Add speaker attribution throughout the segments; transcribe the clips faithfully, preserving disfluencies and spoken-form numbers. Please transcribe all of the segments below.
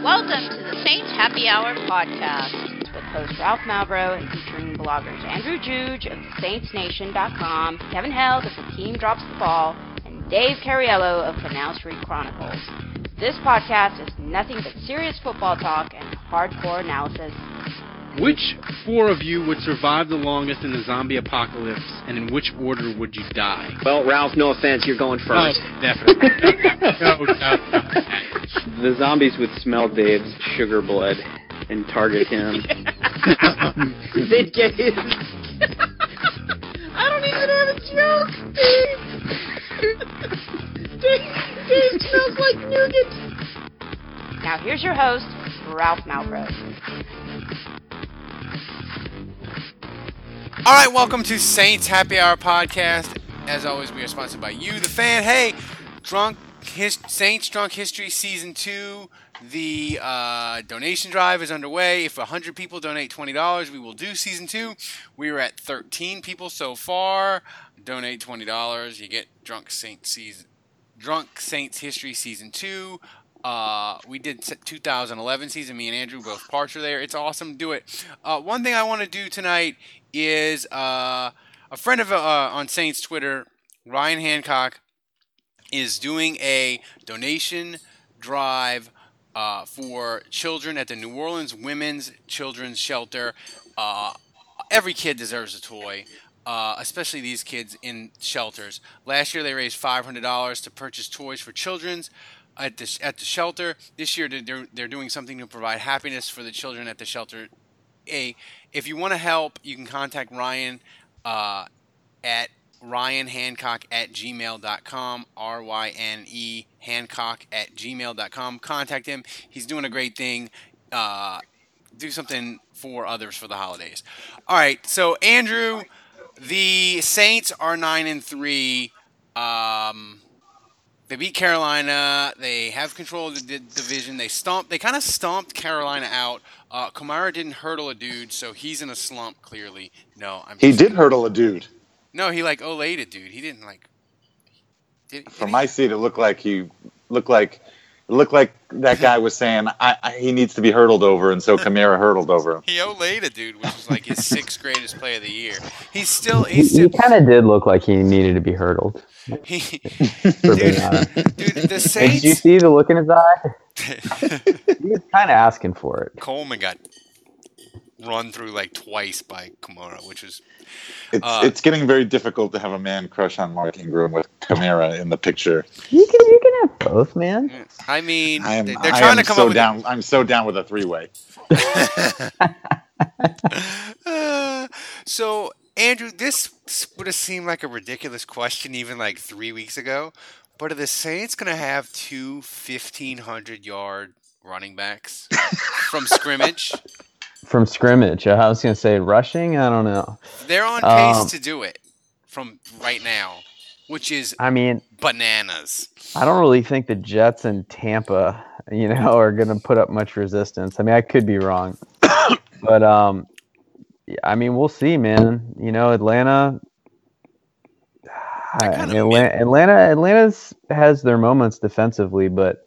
Speaker 1: Welcome to the Saints Happy Hour podcast with host Ralph Malbrough and featuring bloggers Andrew Juge of Saints Nation dot com, Kevin Held of The Team Drops the Ball, and Dave Cariello of Canal Street Chronicles. This podcast is nothing but serious football talk and hardcore analysis.
Speaker 2: Which four of you would survive the longest in the zombie apocalypse, and in which order would you die?
Speaker 3: Well, Ralph, no offense, you're going first.
Speaker 2: Oh, definitely. no, no, no.
Speaker 3: The zombies would smell Dave's sugar blood and target him. They'd get his... I don't even have a joke, Dave. Dave, Dave smells like nougat.
Speaker 1: Now here's your host, Ralph Malbrough.
Speaker 4: All right, welcome to Saints Happy Hour podcast. As always, we are sponsored by you, the fan. Hey, Drunk His- Saints Drunk History Season two. The uh, donation drive is underway. If one hundred people donate twenty dollars, we will do Season two. We are at thirteen people so far. Donate twenty dollars. You get Drunk Saints season, Drunk Saints History Season two. Uh, we did two thousand eleven season. Me and Andrew, both parts are there. It's awesome. Do it. Uh, one thing I want to do tonight is uh, a friend of uh, on Saints Twitter, Ryan Hancock, is doing a donation drive uh, for children at the New Orleans Women's Children's Shelter. Uh, every kid deserves a toy. Uh, especially these kids in shelters. Last year they raised five hundred dollars to purchase toys for children's at the at the shelter. This year they're they're doing something to provide happiness for the children at the shelter. A, if you want to help, you can contact Ryan uh, at Ryan Hancock at gmail dot com, R Y N E Hancock at gmail dot com. Contact him. He's doing a great thing. Uh, do something for others for the holidays. All right, so Andrew, the Saints are nine and three. Um, They beat Carolina. They have control of the d- division. They stomped. They kind of stomped Carolina out. Uh, Kamara didn't hurdle a dude, so he's in a slump. Clearly, no. I'm
Speaker 5: He
Speaker 4: just,
Speaker 5: did hurdle a dude.
Speaker 4: No, he like olayed a dude. He didn't like. Did, did
Speaker 5: From
Speaker 4: he?
Speaker 5: my seat, it looked like he looked like it looked like that guy was saying I, I, he needs to be hurdled over, and so Kamara hurdled over him.
Speaker 4: He olayed a dude, which was like his sixth greatest play of the year. He's still.
Speaker 6: He,
Speaker 4: He's still.
Speaker 6: he kind of did look like he needed to be hurdled.
Speaker 4: He,
Speaker 6: For
Speaker 4: dude,
Speaker 6: being honest.
Speaker 4: dude, the
Speaker 6: Did
Speaker 4: Saints.
Speaker 6: you see the look in his eye? He was kind of asking for it.
Speaker 4: Coleman got run through like twice by Kamara, which was.
Speaker 5: It's
Speaker 4: Uh,
Speaker 5: it's getting very difficult to have a man crush on Mark Ingram with Kamara in the picture.
Speaker 6: You can you can have both, man.
Speaker 4: I mean,
Speaker 5: I am
Speaker 4: they're
Speaker 5: I
Speaker 4: trying
Speaker 5: am
Speaker 4: to come
Speaker 5: so
Speaker 4: up with.
Speaker 5: down. I'm so down with a three way.
Speaker 4: Uh, so, Andrew, this would have seemed like a ridiculous question even like three weeks ago, but are the Saints going to have two fifteen hundred yard running backs from scrimmage?
Speaker 6: From scrimmage, I was gonna say rushing. I don't know.
Speaker 4: They're on pace
Speaker 6: Um,
Speaker 4: to do it from right now, which is
Speaker 6: I mean,
Speaker 4: bananas.
Speaker 6: I don't really think the Jets and Tampa, you know, are gonna put up much resistance. I mean, I could be wrong, but um, yeah, I mean, we'll see, man. You know, Atlanta. I
Speaker 4: kinda
Speaker 6: mean, Atlanta, Atlanta, Atlanta's has their moments defensively, but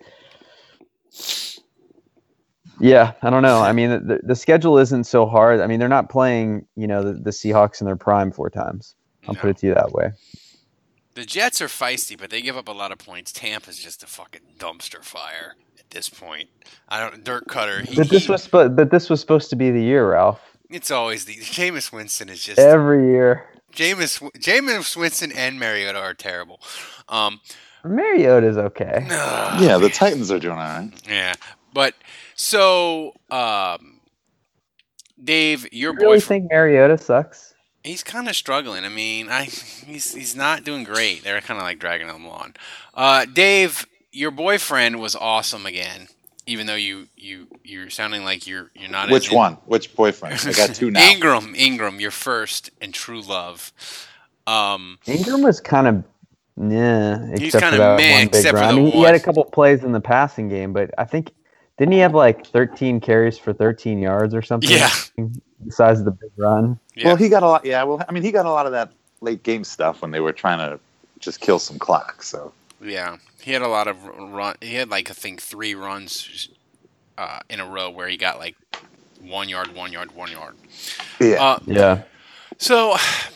Speaker 6: yeah, I don't know. I mean, the, the schedule isn't so hard. I mean, they're not playing, you know, the, the Seahawks in their prime four times. I'll
Speaker 4: No.
Speaker 6: put it to you that way.
Speaker 4: The Jets are feisty, but they give up a lot of points. Tampa's just a fucking dumpster fire at this point. I don't. Dirk Cutter. He,
Speaker 6: But this
Speaker 4: he-
Speaker 6: was, spo- but this was supposed to be the year, Ralph.
Speaker 4: It's always the Jameis Winston is just
Speaker 6: Every year.
Speaker 4: Jameis Jameis Winston and Mariota are terrible. Um,
Speaker 6: Mariota's okay.
Speaker 4: ugh,
Speaker 5: Yeah, the Titans are doing all right.
Speaker 4: yeah, but so um, Dave, your
Speaker 6: You really
Speaker 4: boyfriend,
Speaker 6: think Mariota sucks?
Speaker 4: he's kind of struggling. I mean, I he's he's not doing great. They're kind of like dragging him on. Uh, Dave, your boyfriend was awesome again. Even though you you you're sounding like you're you're not.
Speaker 5: Which
Speaker 4: as in-
Speaker 5: one? Which boyfriend? I got two now.
Speaker 4: Ingram, Ingram, your first and true love. Um,
Speaker 6: Ingram was kind of, yeah,
Speaker 4: He's
Speaker 6: except
Speaker 4: kinda
Speaker 6: for that
Speaker 4: meh,
Speaker 6: one big
Speaker 4: except for
Speaker 6: run. I
Speaker 4: the
Speaker 6: mean, he had a
Speaker 4: one.
Speaker 6: couple plays in the passing game, but I think didn't he have like thirteen carries for thirteen yards or something?
Speaker 4: Yeah.
Speaker 6: Besides the big run.
Speaker 4: yeah.
Speaker 5: Well, he got a lot. Yeah, well, I mean, he got a lot of that late game stuff when they were trying to just kill some clock. So
Speaker 4: Yeah, he had a lot of run. He had like I think three runs uh, in a row where he got like one yard, one yard, one yard.
Speaker 5: Yeah.
Speaker 4: Uh,
Speaker 6: Yeah.
Speaker 4: So,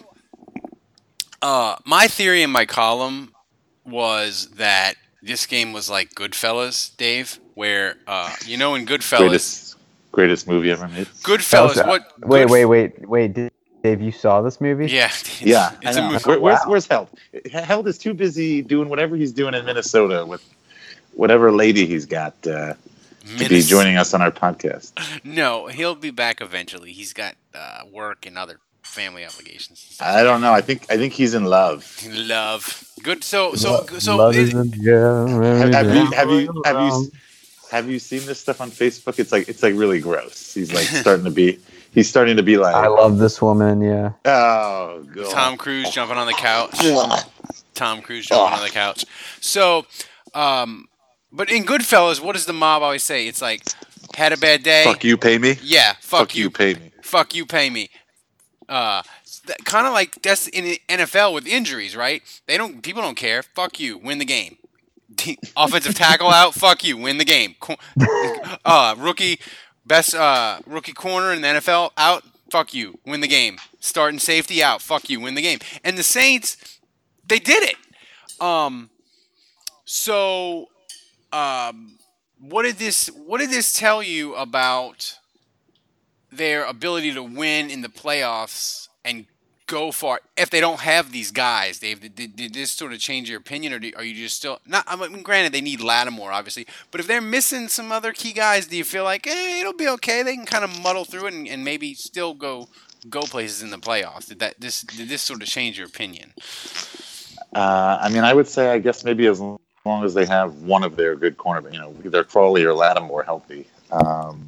Speaker 4: uh, my theory in my column was that this game was like Goodfellas, Dave, where uh, you know in Goodfellas,
Speaker 5: greatest, greatest movie ever made.
Speaker 4: Goodfellas.
Speaker 6: Okay.
Speaker 4: What?
Speaker 6: Wait,
Speaker 4: Goodf-
Speaker 6: wait, wait, wait. Did, Dave, you saw this movie?
Speaker 4: Yeah, it's,
Speaker 5: Yeah,
Speaker 4: it's
Speaker 5: I
Speaker 4: a
Speaker 5: know.
Speaker 4: movie.
Speaker 5: Where, where's,
Speaker 6: Wow.
Speaker 5: where's Held? Held is too busy doing whatever he's doing in Minnesota with whatever lady he's got uh, to be
Speaker 4: Minnes-
Speaker 5: joining us on our podcast.
Speaker 4: No, he'll be back eventually. He's got uh, work and other family obligations.
Speaker 5: I don't know. I think I think he's in love.
Speaker 4: Love. Good. So so so.
Speaker 6: Love
Speaker 4: it-
Speaker 6: is a gem,
Speaker 5: Have, have you have you
Speaker 6: everything
Speaker 5: have you
Speaker 6: around.
Speaker 5: have you seen this stuff on Facebook? It's like it's like really gross. He's like starting to be. He's starting to be like.
Speaker 6: I love this woman. Yeah.
Speaker 5: Oh god.
Speaker 4: Tom Cruise jumping on the couch. Tom Cruise jumping on the couch. So, um, but in Goodfellas, what does the mob always say? It's like, had a bad day.
Speaker 5: Fuck you, pay me.
Speaker 4: Yeah, fuck, you.
Speaker 5: pay me.
Speaker 4: Fuck you, pay me. Uh, kind of like that's in the N F L with injuries, right? They don't. People don't care. Fuck you. Win the game. Offensive tackle out. Fuck you. Win the game. Co- uh, rookie, best uh, rookie corner in the N F L out. Fuck you. Win the game. Starting safety out. Fuck you. Win the game. And the Saints, they did it. Um. So, um, what did this? What did this tell you about their ability to win in the playoffs and go far if they don't have these guys, Dave? Did, did, did this sort of change your opinion, or do, are you just still not? I mean, granted, they need Lattimore, obviously, but if they're missing some other key guys, do you feel like eh, it'll be okay? They can kind of muddle through it and, and maybe still go go places in the playoffs. Did that this did this sort of change your opinion?
Speaker 5: Uh, I mean, I would say, I guess maybe as long as they have one of their good cornerbacks, you know, either Crawley or Lattimore healthy. Um,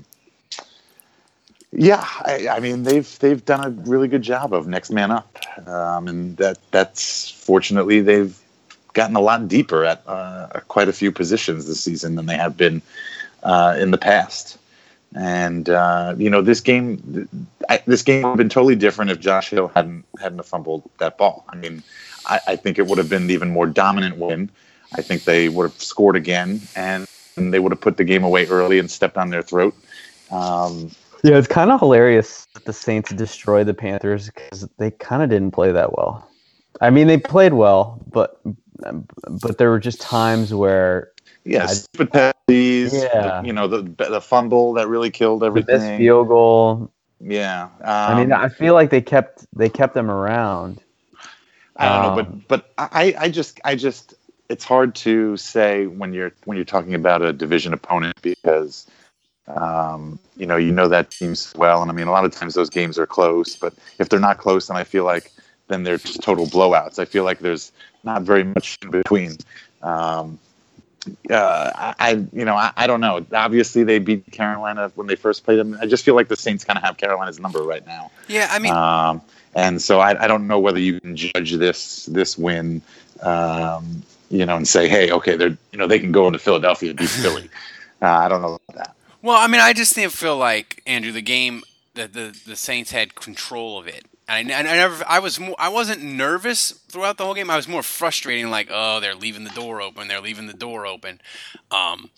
Speaker 5: yeah, I, I mean, they've they've done a really good job of next man up, um, and that that's fortunately they've gotten a lot deeper at uh, quite a few positions this season than they have been uh, in the past. And uh, you know, this game, I, this game would have been totally different if Josh Hill hadn't hadn't fumbled that ball. I mean, I, I think it would have been an even more dominant win. I think they would have scored again, and, and they would have put the game away early and stepped on their throat. Um,
Speaker 6: Yeah, it's kind of hilarious that the Saints destroyed the Panthers because they kind of didn't play that well. I mean, they played well, but but there were just times where
Speaker 5: yeah,
Speaker 6: I-
Speaker 5: stupid penalties.
Speaker 6: Yeah.
Speaker 5: You know, the the fumble that really killed
Speaker 6: the
Speaker 5: everything.
Speaker 6: missed field goal.
Speaker 5: Yeah. Um,
Speaker 6: I mean, I feel like they kept they kept them around.
Speaker 5: I don't know,
Speaker 6: Um,
Speaker 5: but but I, I just I just it's hard to say when you're when you're talking about a division opponent because um, you know you know that team's well, and I mean a lot of times those games are close, but if they're not close, then I feel like then they're just total blowouts. I feel like there's not very much in between. Um, uh, I, I you know I, I don't know. Obviously they beat Carolina when they first played them. I just feel like the Saints kind of have Carolina's number right now.
Speaker 4: Yeah, I mean,
Speaker 5: Um, and so I, I don't know whether you can judge this this win, um, you know, and say, hey, okay, they're you know they can go into Philadelphia and beat Philly. Uh, I don't know about that.
Speaker 4: well, I mean, I just didn't feel like Andrew the game that the, the Saints had control of it. And I, and I never, I was, more, I wasn't nervous throughout the whole game. I was more frustrating, like, oh, they're leaving the door open. They're leaving the door open. Um,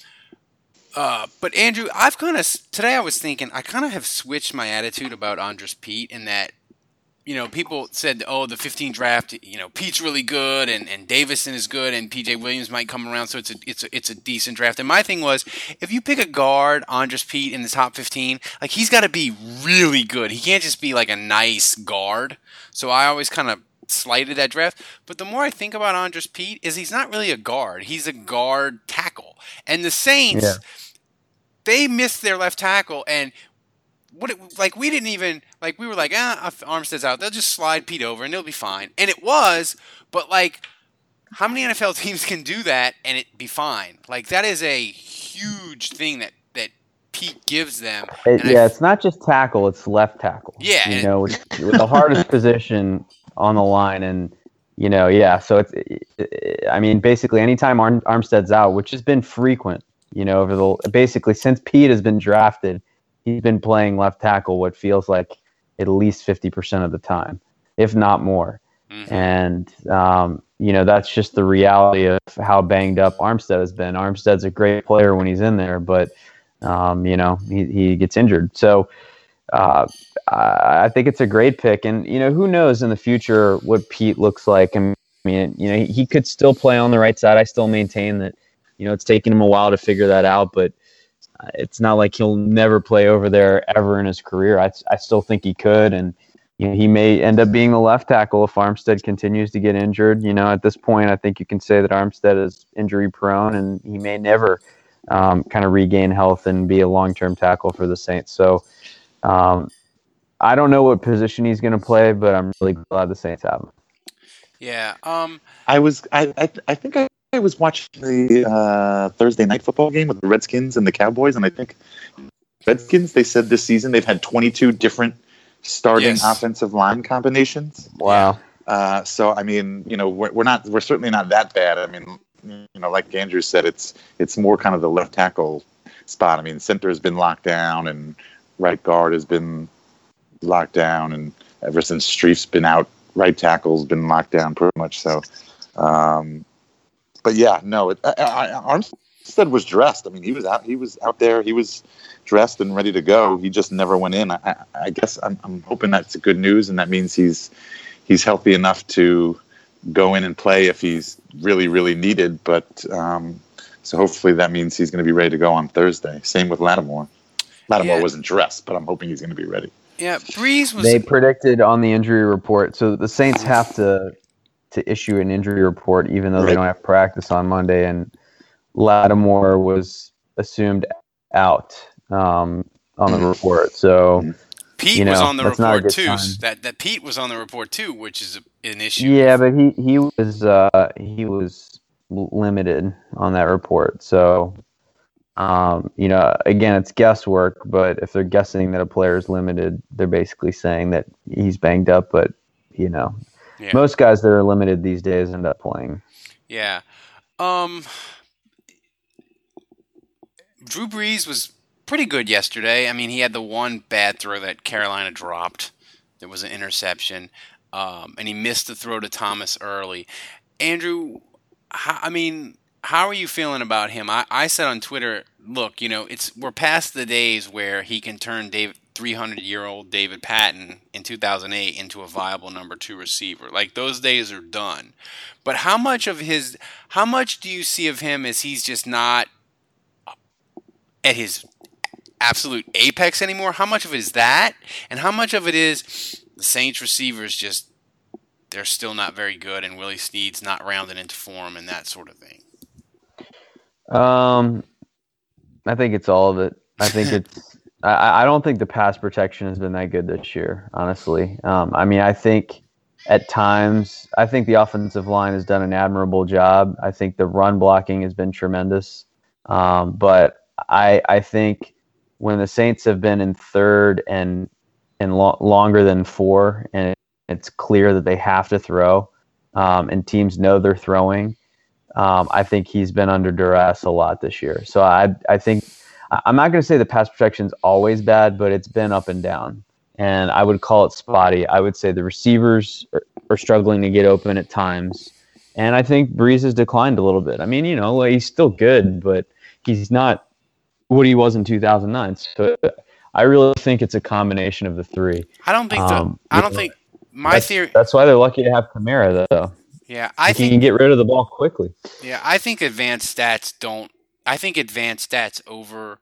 Speaker 4: uh, but Andrew, I've kind of today I was thinking I kind of have switched my attitude about Andres Pete in that, you know, people said, oh, the fifteen draft, you know, Pete's really good and, and Davison is good and P J Williams might come around, so it's a it's a it's a decent draft. And my thing was, if you pick a guard, Andres Pete in the top fifteen, like he's got to be really good. He can't just be like a nice guard. So I always kind of slighted that draft. But the more I think about Andres Pete, is he's not really a guard. He's a guard tackle. And the Saints,
Speaker 6: Yeah.
Speaker 4: they missed their left tackle and. What it, like we didn't even like we were like ah Armstead's out, they'll just slide Pete over and it'll be fine, and it was. But like, how many N F L teams can do that and it be fine? Like that is a huge thing that that Pete gives them.
Speaker 6: It,
Speaker 4: And I
Speaker 6: yeah,
Speaker 4: f-
Speaker 6: it's not just tackle; it's left tackle.
Speaker 4: Yeah,
Speaker 6: you
Speaker 4: and-
Speaker 6: know, with, with the hardest position on the line, and you know, yeah. So it's, it, I mean, basically, anytime Arm, Armstead's out, which has been frequent, you know, over the basically since Pete has been drafted. He's been playing left tackle what feels like at least fifty percent of the time, if not more.
Speaker 4: Mhm.
Speaker 6: And, um, you know, that's just the reality of how banged up Armstead has been. Armstead's a great player when he's in there, but um, you know, he, he gets injured. So uh, I think it's a great pick. And, you know, who knows in the future what Pete looks like. I mean, you know, he, he could still play on the right side. I still maintain that, you know, it's taken him a while to figure that out, but it's not like he'll never play over there ever in his career. I, I still think he could. And, you know, he may end up being the left tackle if Armstead continues to get injured. You know, at this point, I think you can say that Armstead is injury prone and he may never um, kind of regain health and be a long-term tackle for the Saints. So um, I don't know what position he's going to play, but I'm really glad the Saints have him.
Speaker 4: Yeah. Um,
Speaker 5: I was, I, I, I think I, I was watching the uh, Thursday night football game with the Redskins and the Cowboys, and I think Redskins, they said this season they've had twenty-two different starting
Speaker 4: Yes.
Speaker 5: offensive line combinations.
Speaker 6: Wow.
Speaker 5: Uh, so I mean, you know, we're, we're not, we're certainly not that bad. I mean, you know, like Andrew said, it's it's more kind of the left tackle spot. I mean, center has been locked down, and right guard has been locked down, and ever since Streif's been out, right tackle's been locked down pretty much. So, um, but yeah, no, it, I, I, Armstead was dressed. I mean, he was out, he was out there, he was dressed and ready to go. He just never went in. I, I, I guess I'm, I'm hoping that's good news, and that means he's he's healthy enough to go in and play if he's really, really needed. But um, so hopefully that means he's going to be ready to go on Thursday. Same with Lattimore. Lattimore
Speaker 4: Yeah.
Speaker 5: wasn't dressed, but I'm hoping he's going to be ready.
Speaker 4: yeah, Breeze was.
Speaker 6: They predicted on the injury report. So the Saints have to to issue an injury report, even though they
Speaker 5: Right.
Speaker 6: don't have practice on Monday. And Lattimore was assumed out um, on the report. So
Speaker 4: Pete
Speaker 6: you
Speaker 4: was
Speaker 6: know,
Speaker 4: on the
Speaker 6: that's not a
Speaker 4: report
Speaker 6: good
Speaker 4: too.
Speaker 6: sign.
Speaker 4: That that Pete was on the report too, which is a, an issue.
Speaker 6: yeah, but he he was uh, he was l- limited on that report. So um, you know, again, it's guesswork. But if they're guessing that a player is limited, they're basically saying that he's banged up. But you know.
Speaker 4: Yeah.
Speaker 6: Most guys that are limited these days end up playing.
Speaker 4: Yeah. Um, Drew Brees was pretty good yesterday. I mean, he had the one bad throw that Carolina dropped. There was an interception, um, and he missed the throw to Thomas early. Andrew, how, I mean, how are you feeling about him? I, I said on Twitter, look, you know, it's we're past the days where he can turn David, three hundred year old David Patton in two thousand eight into a viable number two receiver. Like, those days are done. But how much of his, how much do you see of him as he's just not at his absolute apex anymore? How much of it is that? And how much of it is the Saints receivers just, they're still not very good, and Willie Snead's not rounded into form and that sort of thing?
Speaker 6: Um, I think it's all of it. I think it's. I, I don't think the pass protection has been that good this year, honestly. Um, I mean, I think at times, I think the offensive line has done an admirable job. I think the run blocking has been tremendous. Um, but I, I think when the Saints have been in third and and lo- longer than four, and it's clear that they have to throw, um, and teams know they're throwing, um, I think he's been under duress a lot this year. So I, I think. I'm not going to say the pass protection's always bad, but it's been up and down. And I would call it spotty. I would say the receivers are, are struggling to get open at times. And I think Breeze has declined a little bit. I mean, you know, he's still good, but he's not what he was in two thousand nine. So I really think it's a combination of the three.
Speaker 4: I don't think
Speaker 6: Um,
Speaker 4: the, I don't
Speaker 6: you know,
Speaker 4: think my
Speaker 6: That's,
Speaker 4: theory.
Speaker 6: that's why they're lucky to have Kamara, though.
Speaker 4: Yeah, I
Speaker 6: He
Speaker 4: think
Speaker 6: can get rid of the ball quickly.
Speaker 4: Yeah, I think advanced stats don't. I think advanced stats over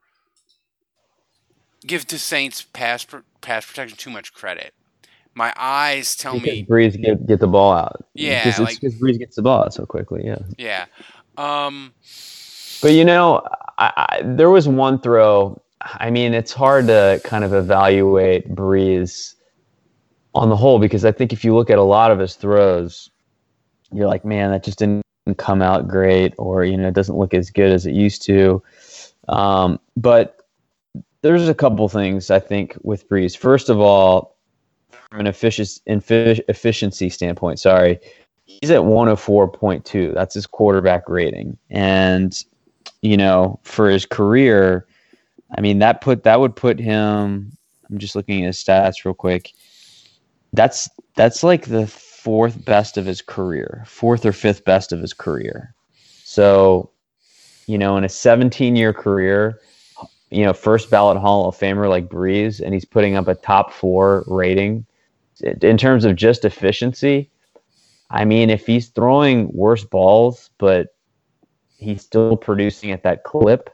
Speaker 4: give the Saints pass pr- pass protection too much credit. My eyes tell
Speaker 6: Because
Speaker 4: me,
Speaker 6: Breeze get get the ball out.
Speaker 4: Yeah,
Speaker 6: It's
Speaker 4: like-
Speaker 6: because Breeze gets the ball out so quickly. Yeah.
Speaker 4: yeah, um,
Speaker 6: But you know, I, I, there was one throw. I mean, it's hard to kind of evaluate Breeze on the whole, because I think if you look at a lot of his throws, you're like, man, that just didn't come out great, or you know, it doesn't look as good as it used to. Um, but there's a couple things I think with Breeze. First of all, from an effic- infi- efficiency standpoint, sorry, he's at one oh four point two. That's his quarterback rating, and you know, for his career, I mean, that put that would put him. I'm just looking at his stats real quick. That's that's like the fourth best of his career, fourth or fifth best of his career. So, you know, in a seventeen-year career, you know, first ballot Hall of Famer like Breeze, and he's putting up a top four rating in terms of just efficiency. I mean, if he's throwing worse balls, but he's still producing at that clip,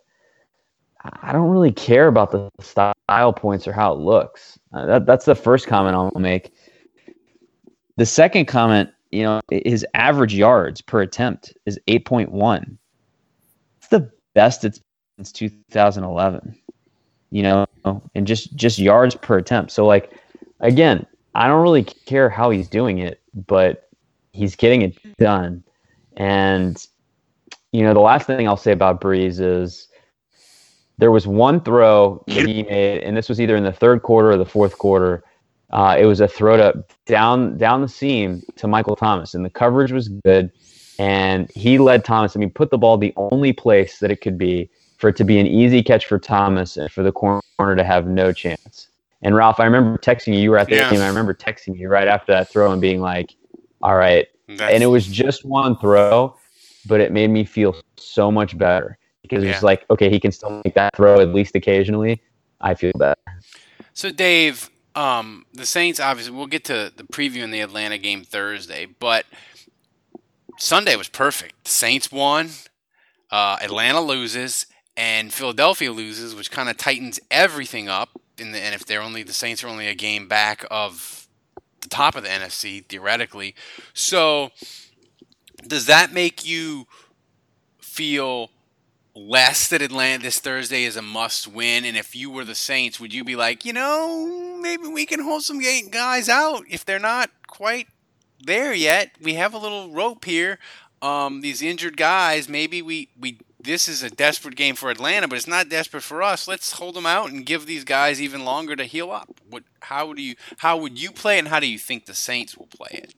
Speaker 6: I don't really care about the style points or how it looks. Uh, that, that's the first comment I'll make. The second comment, you know, his average yards per attempt is eight point one. It's the best it's been since two thousand eleven, you know, and just, just yards per attempt. So, like, again, I don't really care how he's doing it, but he's getting it done. And, you know, the last thing I'll say about Breeze is there was one throw that he made, and this was either in the third quarter or the fourth quarter. Uh, it was a throw to down down the seam to Michael Thomas, and the coverage was good, and he led Thomas. I mean, put the ball the only place that it could be for it to be an easy catch for Thomas and for the corner to have no chance. And Ralph, I remember texting you. You were at the
Speaker 4: Yeah.
Speaker 6: game. I remember texting you right after that throw and being like, "All right."
Speaker 4: That's-
Speaker 6: And it was just one throw, but it made me feel so much better because
Speaker 4: Yeah.
Speaker 6: it's like, okay, he can still make that throw at least occasionally. I feel better.
Speaker 4: So, Dave, um, the Saints, obviously, we'll get to the preview in the Atlanta game Thursday, but Sunday was perfect. The Saints won, uh, Atlanta loses, and Philadelphia loses, which kind of tightens everything up. In the, and if they're only the Saints are only a game back of the top of the N F C, theoretically. So, does that make you feel less that Atlanta this Thursday is a must win? And if you were the Saints, would you be like, you know, maybe we can hold some guys out if they're not quite there yet? We have a little rope here. Um, these injured guys, maybe we, we this is a desperate game for Atlanta, but it's not desperate for us. Let's hold them out and give these guys even longer to heal up. What? How do you? How would you play, and how do you think the Saints will play it?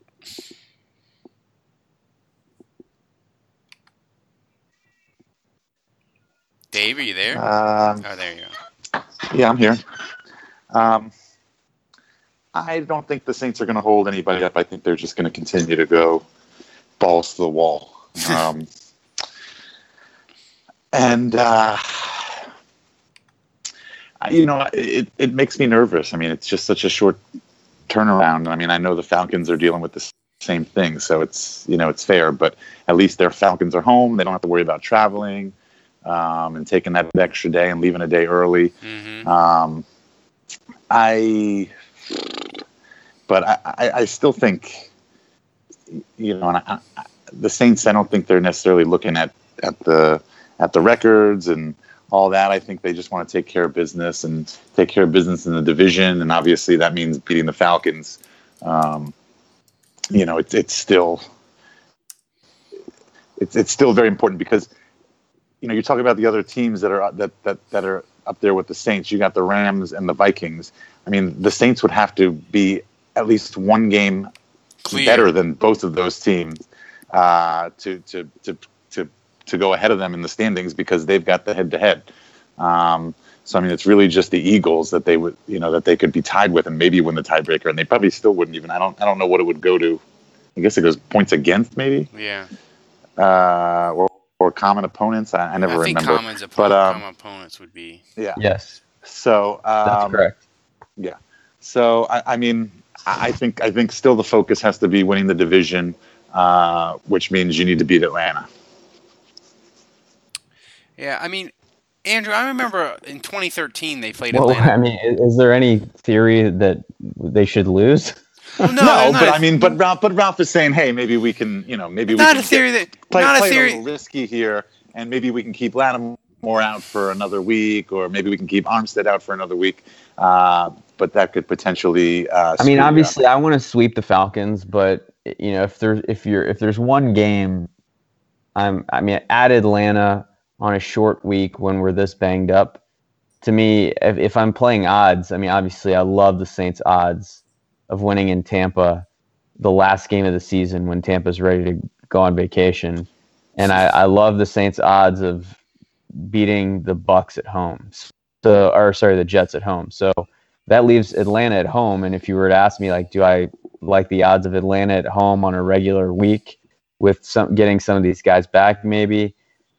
Speaker 4: Dave, are you there?
Speaker 5: Um,
Speaker 4: Oh, there you go.
Speaker 5: yeah, I'm here. Um, I don't think the Saints are going to hold anybody up. I think they're just going to continue to go balls to the wall. Um, and, uh, I- you know, it, it makes me nervous. I mean, it's just such a short turnaround. I mean, I know the Falcons are dealing with the same thing, so it's, you know, it's fair, but at least their Falcons are home. They don't have to worry about traveling um, and taking that extra day and leaving a day early.
Speaker 4: Mm-hmm.
Speaker 5: Um, I, but I, I, I still think, you know, and I, I, the Saints, I don't think they're necessarily looking at, at the at the records and all that. I think they just want to take care of business and take care of business in the division, and obviously that means beating the Falcons. Um, you know, it's it's still it's it's still very important because, you know, you talk about the other teams that are that that that are up there with the Saints. You got the Rams and the Vikings. I mean, the Saints would have to be at least one game
Speaker 4: Clear.
Speaker 5: better than both of those teams uh, to to to to to go ahead of them in the standings because they've got the head-to-head. Um, so I mean, it's really just the Eagles that they would, you know, that they could be tied with and maybe win the tiebreaker, and they probably still wouldn't even. I don't I don't know what it would go to. I guess it goes points against maybe,
Speaker 4: Yeah.
Speaker 5: uh, or or common opponents. I, I never
Speaker 4: I think
Speaker 5: remember.
Speaker 4: common opponents,
Speaker 5: But, um,
Speaker 4: common opponents would be.
Speaker 5: Yeah.
Speaker 6: Yes,
Speaker 5: So um,
Speaker 6: that's correct.
Speaker 5: Yeah. So I, I mean, I I think I think still the focus has to be winning the division, uh, which means you need to beat Atlanta.
Speaker 4: Yeah, I mean, Andrew, I remember in twenty thirteen they played
Speaker 6: Well,
Speaker 4: Atlanta.
Speaker 6: I mean, is, is there any theory that they should lose?
Speaker 4: Well, no,
Speaker 5: No,
Speaker 4: there's not
Speaker 5: but
Speaker 4: a-
Speaker 5: I mean, but Ralph, but Ralph is saying, hey, maybe we can, you know, maybe we
Speaker 4: not
Speaker 5: can
Speaker 4: a theory
Speaker 5: get,
Speaker 4: that
Speaker 5: play,
Speaker 4: not
Speaker 5: play
Speaker 4: a
Speaker 5: it
Speaker 4: theory.
Speaker 5: a little risky here, and maybe we can keep Lattimore out for another week, or maybe we can keep Armstead out for another week. Uh, but that could potentially. Uh,
Speaker 6: I mean,
Speaker 5: screw you up.
Speaker 6: obviously, I want to sweep the Falcons, but you know, if there's if you're if there's one game, I'm I mean, at Atlanta on a short week when we're this banged up, to me, if, if I'm playing odds, I mean, obviously, I love the Saints' odds of winning in Tampa, the last game of the season when Tampa's ready to go on vacation, and I, I love the Saints' odds of beating the Bucks at home. So, or sorry, the Jets at home. So that leaves Atlanta at home. And if you were to ask me, like, do I like the odds of Atlanta at home on a regular week with some getting some of these guys back? Maybe,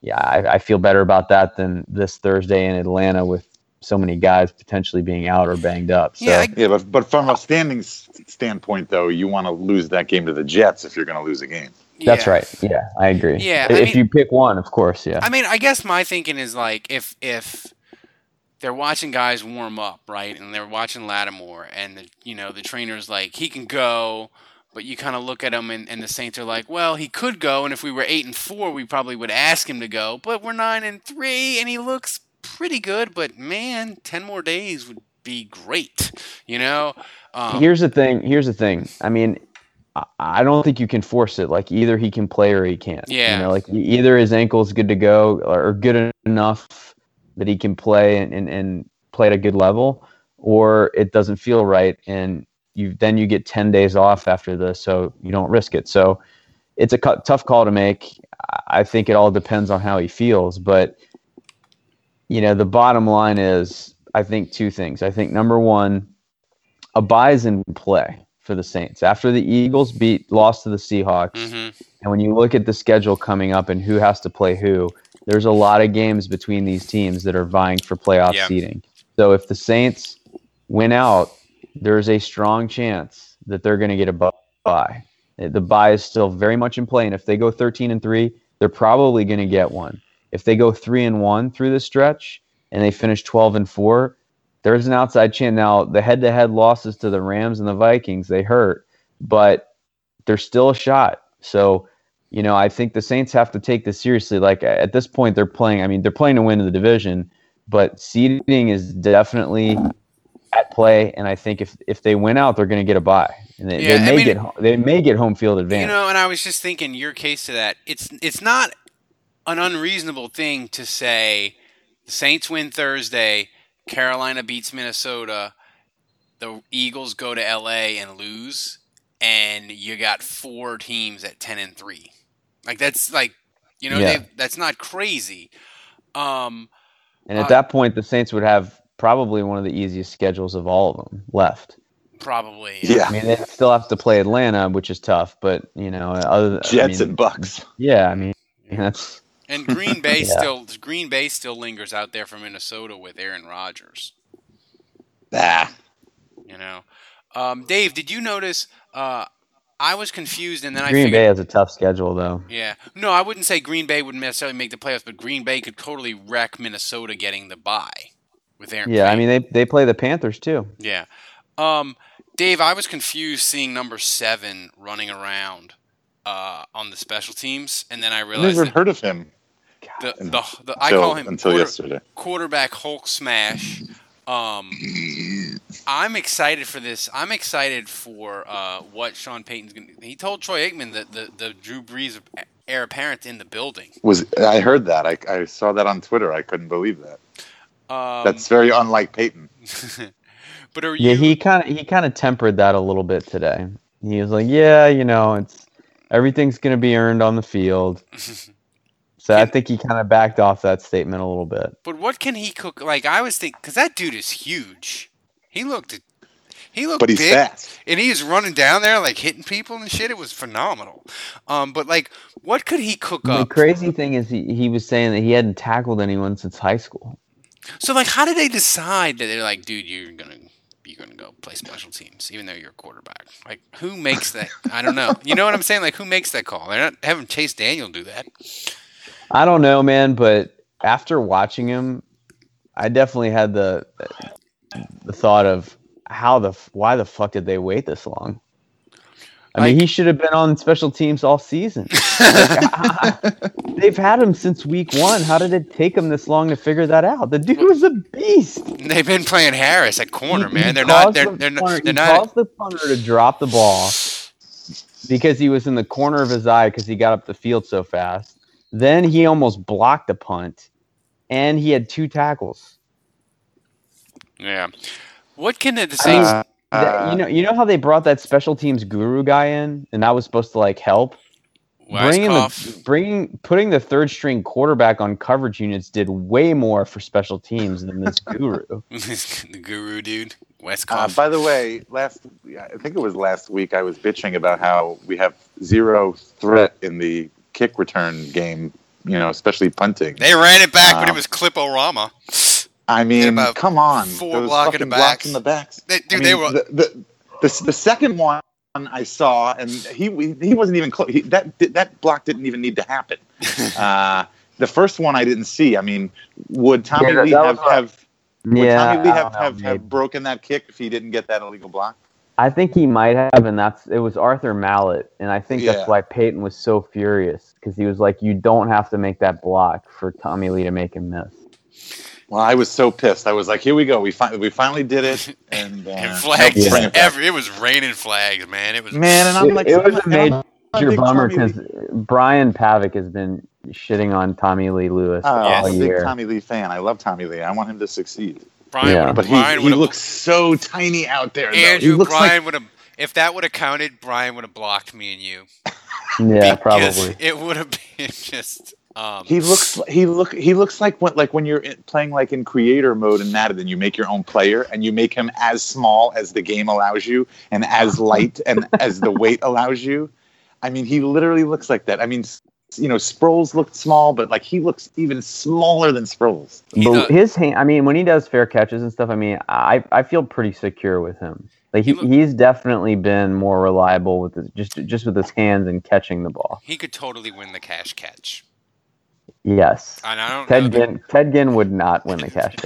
Speaker 6: yeah, I, I feel better about that than this Thursday in Atlanta with so many guys potentially being out or banged up. So.
Speaker 4: Yeah, I,
Speaker 5: Yeah, but but from a standings standpoint, though, you want to lose that game to the Jets if you're going to lose a game.
Speaker 6: That's
Speaker 4: yeah.
Speaker 6: right. Yeah, I agree.
Speaker 4: Yeah, I
Speaker 6: if
Speaker 4: mean-
Speaker 6: you pick one, of course, yeah.
Speaker 4: I mean, I guess my thinking is like if if they're watching guys warm up, right, and they're watching Lattimore, and the, you know the trainer's like he can go, but you kind of look at him, and, and the Saints are like, well, he could go, and if we were eight and four, we probably would ask him to go, but we're nine and three, and he looks pretty good, but man, ten more days would be great, you know. Um,
Speaker 6: Here's the thing. Here's the thing. I mean, I- I don't think you can force it. Like either he can play or he can't.
Speaker 4: Yeah.
Speaker 6: You know, like e- either his ankle's good to go or good enough that he can play and, and, and play at a good level, or it doesn't feel right, and you then you get ten days off after this, so you don't risk it. So it's a cu- tough call to make. I think it all depends on how he feels, but you know, the bottom line is, I think two things. I think number one, a bye is in play for the Saints after the Eagles beat lost to the Seahawks,
Speaker 4: mhm.
Speaker 6: and when you look at the schedule coming up and who has to play who, there's a lot of games between these teams that are vying for playoff
Speaker 4: Yeah.
Speaker 6: seeding. So if the Saints win out, there's a strong chance that they're going to get a bye. The bye is still very much in play, and if they go thirteen and three, they're probably going to get one. If they go three and one through the stretch and they finish twelve and four, there's an outside chance. Now the head-to-head losses to the Rams and the Vikings, they hurt, but there's still a shot. So, you know, I think the Saints have to take this seriously. Like at this point, they're playing. I mean, they're playing to win the division, but seeding is definitely at play. And I think if if they win out, they're going to get a bye, and they,
Speaker 4: Yeah,
Speaker 6: they
Speaker 4: I
Speaker 6: may
Speaker 4: mean-
Speaker 6: get ho- they may get home field advantage.
Speaker 4: You know, and I was just thinking your case to that. It's it's not an unreasonable thing to say the Saints win Thursday, Carolina beats Minnesota, the Eagles go to L A and lose, and you got four teams at ten and three. Like that's like, you know,
Speaker 6: Yeah.
Speaker 4: they, that's not crazy. Um,
Speaker 6: and at
Speaker 4: uh,
Speaker 6: that point, the Saints would have probably one of the easiest schedules of all of them left.
Speaker 4: probably.
Speaker 5: Yeah,
Speaker 6: I mean, they still have to play Atlanta, which is tough, but you know, other than,
Speaker 5: Jets
Speaker 6: I mean,
Speaker 5: and Bucks.
Speaker 6: yeah, I mean, that's
Speaker 4: And Green Bay
Speaker 6: Yeah.
Speaker 4: still Green Bay still lingers out there for Minnesota with Aaron Rodgers.
Speaker 5: Ah,
Speaker 4: You know, um, Dave, did you notice? Uh, I was confused, and then I
Speaker 6: Green
Speaker 4: figured,
Speaker 6: Bay has a tough schedule, though.
Speaker 4: yeah, no, I wouldn't say Green Bay would necessarily make the playoffs, but Green Bay could totally wreck Minnesota getting the bye with Aaron.
Speaker 6: Yeah, I
Speaker 4: Payne.
Speaker 6: mean, they they play the Panthers too.
Speaker 4: yeah. Um, Dave, I was confused seeing number seven running around uh, on the special teams, and then I
Speaker 5: I
Speaker 4: realized
Speaker 5: never
Speaker 4: that
Speaker 5: heard of him
Speaker 4: the, the, the I
Speaker 5: until,
Speaker 4: call him
Speaker 5: until
Speaker 4: quarter-
Speaker 5: yesterday.
Speaker 4: quarterback Hulk smash. Um, I'm excited for this. I'm excited for uh, what Sean Payton's going to. He told Troy Aikman that the, the Drew Brees heir apparent in the building.
Speaker 5: Was I heard that? I, I saw that on Twitter. I couldn't believe that.
Speaker 4: Um,
Speaker 5: That's very unlike Peyton.
Speaker 4: but are you?
Speaker 6: Yeah, he kind of he kind of tempered that a little bit today. He was like, "Yeah, you know, it's everything's going to be earned on the field." So I think he kind of backed off that statement a little bit.
Speaker 4: But what can he cook? Like I was thinking, because that dude is huge. He looked. He looked
Speaker 5: But he's
Speaker 4: big,
Speaker 5: fast.
Speaker 4: and he was running down there like hitting people and shit. It was phenomenal. Um, but like, what could he cook
Speaker 6: The
Speaker 4: up?
Speaker 6: crazy thing is he, he was saying that he hadn't tackled anyone since high school.
Speaker 4: So like, how did they decide that they're like, dude, you're gonna you're gonna go play special teams, even though you're a quarterback? Like, who makes that? I don't know. You know what I'm saying? Like, who makes that call? They're not having Chase Daniel do that.
Speaker 6: I don't know, man, but after watching him, I definitely had the the thought of how the why the fuck did they wait this long? I mean,
Speaker 4: Like-
Speaker 6: he should have been on special teams all season. Like, they've had him since week one. How did it take him this long to figure that out? The dude was a beast.
Speaker 4: They've been playing Harris at corner,
Speaker 6: He-
Speaker 4: man.
Speaker 6: he
Speaker 4: They're not.
Speaker 6: caused
Speaker 4: They're
Speaker 6: the
Speaker 4: they're not.
Speaker 6: punter-
Speaker 4: They're
Speaker 6: he
Speaker 4: not.
Speaker 6: caused the punter to drop the ball because he was in the corner of his eye because he got up the field so fast. Then he almost blocked a punt, and he had two tackles.
Speaker 4: Yeah. What can the, the Saints?
Speaker 5: Uh,
Speaker 6: That- you know, you know how they brought that special teams guru guy in, and that was supposed to like help. Bringing
Speaker 4: Weiskopf?
Speaker 6: the bringing putting the third string quarterback on coverage units did way more for special teams than this guru.
Speaker 4: the guru dude,
Speaker 5: Uh,
Speaker 4: Weiskopf.
Speaker 5: by the way, last I think it was last week I was bitching about how we have zero threat in the kick return game you know, especially punting.
Speaker 4: They ran it back, but it
Speaker 5: Um,
Speaker 4: was Clip-O-Rama.
Speaker 5: I mean,
Speaker 4: about
Speaker 5: come on,
Speaker 4: four
Speaker 5: those
Speaker 4: block in
Speaker 5: fucking
Speaker 4: the
Speaker 5: blocks
Speaker 4: backs.
Speaker 5: in the backs.
Speaker 4: They- dude,
Speaker 5: I
Speaker 4: they
Speaker 5: mean,
Speaker 4: were-
Speaker 5: the, the the the second one I saw, and he he wasn't even close. He, that that block didn't even need to happen. uh, the first one I didn't see. I mean, would Tommy
Speaker 6: Yeah, that-
Speaker 5: Lee
Speaker 6: that
Speaker 5: have
Speaker 6: was a-
Speaker 5: have would
Speaker 6: Yeah,
Speaker 5: Tommy Lee
Speaker 6: I
Speaker 5: have
Speaker 6: don't know,
Speaker 5: have,
Speaker 6: maybe.
Speaker 5: have broken that kick if he didn't get that illegal block?
Speaker 6: I think he might have, and that's it was Arthur Mallett, and I think
Speaker 5: Yeah.
Speaker 6: that's why Peyton was so furious because he was like, "You don't have to make that block for Tommy Lee to make him miss."
Speaker 5: Well, I was so pissed. I was like, "Here we go. We fi- we finally did it." And, uh,
Speaker 4: And flags,
Speaker 5: let's bring it back.
Speaker 4: every, it was raining flags, man. It was
Speaker 5: Man, and I'm like,
Speaker 6: it, it was
Speaker 5: I'm
Speaker 6: a
Speaker 5: like-
Speaker 6: major
Speaker 5: I'm a big
Speaker 6: bummer
Speaker 5: Tommy Lee-
Speaker 6: because Brian Pavick has been shitting on Tommy Lee Lewis
Speaker 5: Oh,
Speaker 6: all
Speaker 5: I'm a big
Speaker 6: year.
Speaker 5: Tommy Lee fan. I love Tommy Lee. I want him to succeed.
Speaker 4: Brian,
Speaker 6: Yeah.
Speaker 4: would've-
Speaker 5: But he,
Speaker 4: Brian
Speaker 5: he
Speaker 4: would've-
Speaker 5: looks so tiny out there. Though. He
Speaker 4: Andrew,
Speaker 5: looks
Speaker 4: Brian
Speaker 5: like
Speaker 4: would have. If that would have counted, Brian would have blocked me and you.
Speaker 6: Yeah,
Speaker 4: Because
Speaker 6: probably.
Speaker 4: It would have been just. Um,
Speaker 5: he looks he look he looks like when like when you're in- playing like in creator mode in Madden, and you make your own player and you make him as small as the game allows you and as light and as the weight allows you. I mean, he literally looks like that. I mean, s- you know, Sproles looked small, but like he looks even smaller than Sproles.
Speaker 4: he's
Speaker 6: But
Speaker 4: a-
Speaker 6: his hand, I mean, when he does fair catches and stuff, I mean, I I feel pretty secure with him. Like he,
Speaker 4: He look-
Speaker 6: he's definitely been more reliable with his, just just with his hands and catching the ball.
Speaker 4: he could totally win the cash catch.
Speaker 6: Yes.
Speaker 4: And I don't
Speaker 6: Ted
Speaker 4: know.
Speaker 6: Ginn, Ted Ginn would not win the cash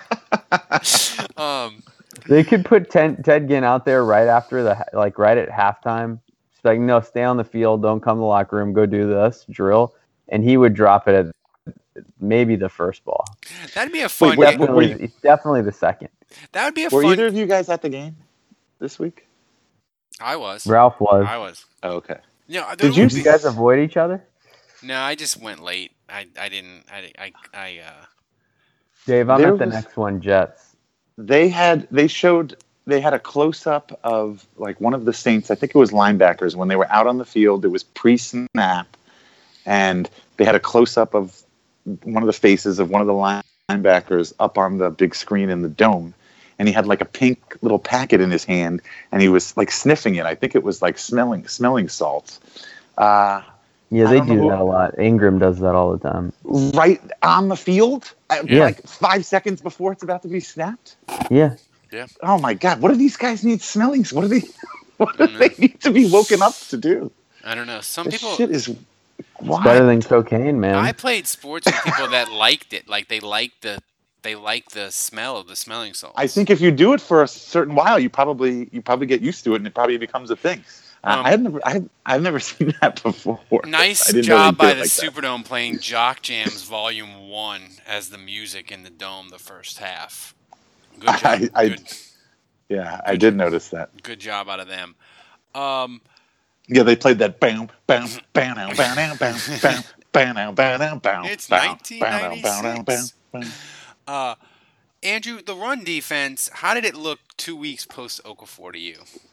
Speaker 6: catch.
Speaker 4: that- um,
Speaker 6: They could put Ted, Ted Ginn out there right after the like right at halftime. Just like, no, stay on the field, don't come to the locker room, go do this drill, and he would drop it at maybe the first ball.
Speaker 4: that'd be a fun.
Speaker 5: Wait,
Speaker 4: game.
Speaker 5: were
Speaker 6: Definitely, it's definitely the second.
Speaker 4: That would be a
Speaker 5: Were
Speaker 4: fun.
Speaker 5: either of you guys at the game this week?
Speaker 4: I was.
Speaker 6: Ralph was.
Speaker 4: I was.
Speaker 5: Oh, okay.
Speaker 4: You know,
Speaker 5: Did
Speaker 4: there
Speaker 5: you-
Speaker 6: Did you guys avoid each other?
Speaker 4: No, I just went late. I, I didn't. I, I, I uh.
Speaker 6: Dave, I'm
Speaker 5: There
Speaker 6: at the
Speaker 5: was-
Speaker 6: next one, Jets.
Speaker 5: They had they showed they had a close up of like one of the Saints. I think it was linebackers when they were out on the field. It was pre snap, and they had a close up of one of the faces of one of the linebackers up on the big screen in the dome, and he had like a pink little packet in his hand, and he was like sniffing it. I think it was like smelling smelling salts. Uh,
Speaker 6: Yeah,
Speaker 5: I
Speaker 6: they
Speaker 5: don't know
Speaker 6: do
Speaker 5: who-
Speaker 6: that a lot. Ingram does that all the time.
Speaker 5: right on the field, uh,
Speaker 6: Yeah.
Speaker 5: like five seconds before it's about to be snapped.
Speaker 6: Yeah.
Speaker 5: Oh my God! What do these guys need smelling? What do they? What do
Speaker 4: Mhm.
Speaker 5: they need to be woken up to do?
Speaker 4: I don't know. Some
Speaker 5: This
Speaker 4: people.
Speaker 5: shit is
Speaker 6: It's
Speaker 5: wild.
Speaker 6: better than cocaine, man.
Speaker 4: I played sports with people that liked it. Like they liked the. They liked the smell of the smelling salts.
Speaker 5: I think if you do it for a certain while, you probably you probably get used to it, and it probably becomes a thing. Uh,
Speaker 4: Um,
Speaker 5: I had never, I had, I've never seen that before.
Speaker 4: Nice
Speaker 5: I didn't know
Speaker 4: job
Speaker 5: they
Speaker 4: by
Speaker 5: did
Speaker 4: the
Speaker 5: it like that.
Speaker 4: Superdome playing Jock Jams Volume One as the music in the dome the first half. Good job.
Speaker 5: I- I-
Speaker 4: good,
Speaker 5: Yeah, I did notice that.
Speaker 4: good job out of them. Um,
Speaker 5: Yeah, they played that bam, bam, bam, bam, bam, bam, bam, bam, bam, bam, bam.
Speaker 4: It's
Speaker 5: bam,
Speaker 4: nineteen
Speaker 5: bam, bam, bam,
Speaker 4: ninety-six.
Speaker 5: bam, bam.
Speaker 4: uh, Andrew, the run defense. How did it look two weeks post Okafor to you?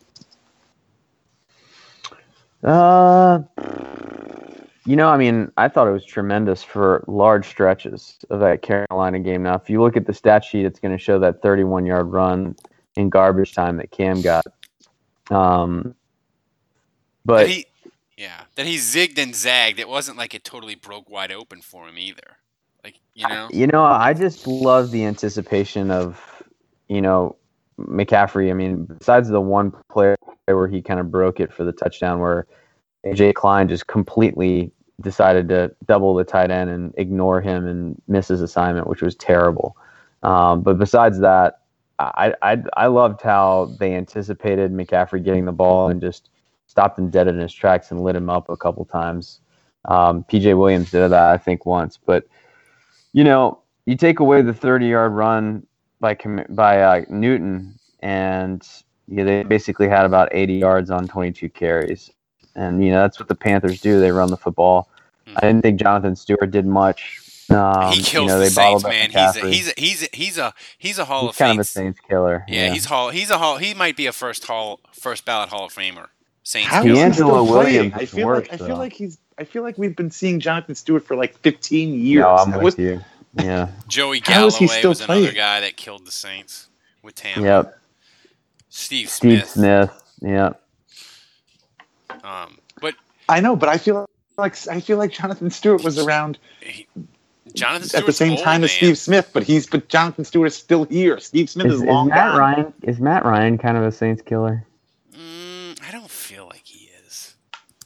Speaker 6: Uh, you know, I mean, I thought it was tremendous for large stretches of that Carolina game. Now, if you look at the stat sheet, it's going to show that thirty-one yard run in garbage time that Cam got. Um, but
Speaker 4: That he, yeah, that he zigged and zagged. It wasn't like it totally broke wide open for him either. Like you know,
Speaker 6: you know, I just love the anticipation of, you know, McCaffrey. I mean, besides the one play where he kind of broke it for the touchdown, where A J Klein just completely decided to double the tight end and ignore him and miss his assignment, which was terrible. Um, but besides that, I, I I loved how they anticipated McCaffrey getting the ball and just stopped him dead in his tracks and lit him up a couple times. Um, P J Williams did that, I think, once. But, you know, you take away the thirty-yard run by by uh, Newton, and yeah, they basically had about eighty yards on twenty-two carries. And, you know, that's what the Panthers do. They run the football.
Speaker 4: Mhm.
Speaker 6: I didn't think Jonathan Stewart did much. Um,
Speaker 4: he kills
Speaker 6: you know,
Speaker 4: the
Speaker 6: they
Speaker 4: Saints,
Speaker 6: bottled up
Speaker 4: man. He's a,
Speaker 6: McCaffrey.
Speaker 4: he's a, he's a, he's a he's a Hall
Speaker 6: He's
Speaker 4: of
Speaker 6: kind
Speaker 4: Fame.
Speaker 6: of a Saints killer.
Speaker 4: Yeah, he's hall. He's a hall. He might be a first hall, first ballot Hall of Famer. Saints.
Speaker 5: How
Speaker 4: killer.
Speaker 5: is he
Speaker 6: D'Angelo
Speaker 5: still
Speaker 6: Williams
Speaker 5: playing? I
Speaker 6: is
Speaker 5: feel
Speaker 6: worse,
Speaker 5: like I feel
Speaker 6: though.
Speaker 5: like he's I feel like we've been seeing Jonathan Stewart for like fifteen years.
Speaker 6: No, I'm
Speaker 5: How
Speaker 6: with
Speaker 5: is-
Speaker 6: you. Yeah.
Speaker 4: Joey
Speaker 5: How is he
Speaker 4: Galloway
Speaker 5: still
Speaker 4: was another
Speaker 5: playing?
Speaker 4: guy that killed the Saints with Tampa.
Speaker 6: Yep.
Speaker 4: Steve
Speaker 6: Steve
Speaker 4: Smith.
Speaker 6: Smith. Yep.
Speaker 4: Um, but
Speaker 5: I know, but I feel like I feel like Jonathan Stewart was around
Speaker 4: He, Jonathan
Speaker 5: at the
Speaker 4: Stewart's
Speaker 5: same
Speaker 4: old,
Speaker 5: time as
Speaker 4: man.
Speaker 5: Steve Smith, but he's but Jonathan Stewart is still here. Steve Smith is,
Speaker 6: Is, is
Speaker 5: long
Speaker 6: Matt
Speaker 5: gone.
Speaker 6: Ryan? Is Matt Ryan kind of a Saints killer?
Speaker 4: Mm, I don't feel like he is.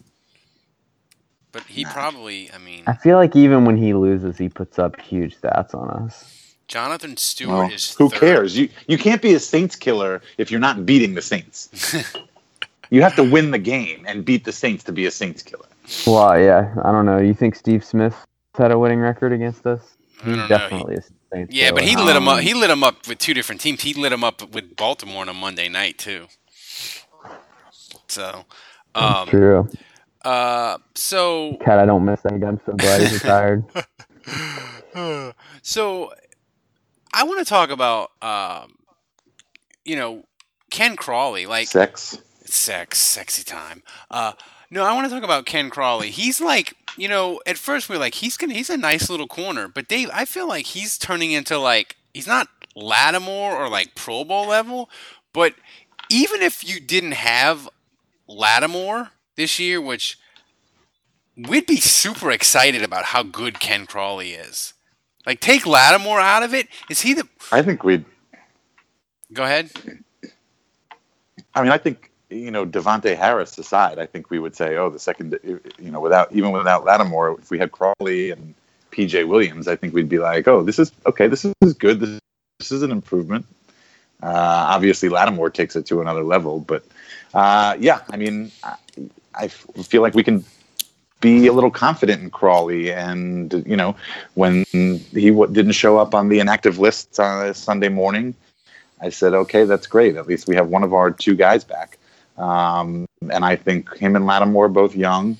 Speaker 4: But he
Speaker 5: Nah.
Speaker 4: probably, I mean,
Speaker 6: I feel like even when he loses, he puts up huge stats on us.
Speaker 4: Jonathan Stewart
Speaker 5: Well,
Speaker 4: is
Speaker 5: who
Speaker 4: third.
Speaker 5: cares? You you can't be a Saints killer if you're not beating the Saints. You have to win the game and beat the Saints to be a Saints killer.
Speaker 6: Well, yeah, I don't know. You think Steve Smith had a winning record against us?
Speaker 4: I don't know.
Speaker 6: He's definitely a Saints
Speaker 4: Yeah, but he
Speaker 6: killer.
Speaker 4: lit him up.
Speaker 5: Um,
Speaker 4: He lit him up with two different teams. He lit him up with Baltimore on a Monday night too. So,
Speaker 6: That's
Speaker 4: um,
Speaker 6: true.
Speaker 4: uh, so,
Speaker 6: Cat, I don't miss that guy. I'm so glad he's retired.
Speaker 4: so, I want to talk about, um, you know, Ken Crawley, like
Speaker 5: Sex.
Speaker 4: sex, sexy time. Uh, no, I want to talk about Ken Crawley. He's like, you know, at first we we're like, he's gonna, he's a nice little corner, but Dave, I feel like he's turning into like, he's not Lattimore or like Pro Bowl level, but even if you didn't have Lattimore this year, which we'd be super excited about how good Ken Crawley is. Like, take Lattimore out of it. Is he the?
Speaker 5: I think we'd.
Speaker 4: Go ahead.
Speaker 5: I mean, I think you know Devontae Harris aside, I think we would say, oh, the second, you know, without even without Lattimore, if we had Crawley and P J Williams, I think we'd be like, oh, this is okay. This is good. This, this is an improvement. Uh, obviously, Lattimore takes it to another level, but uh, yeah, I mean, I, I feel like we can be a little confident in Crawley, and you know, when he w- didn't show up on the inactive list on Sunday morning, I said, okay, that's great. At least we have one of our two guys back. Um, and I think him and Lattimore, both young,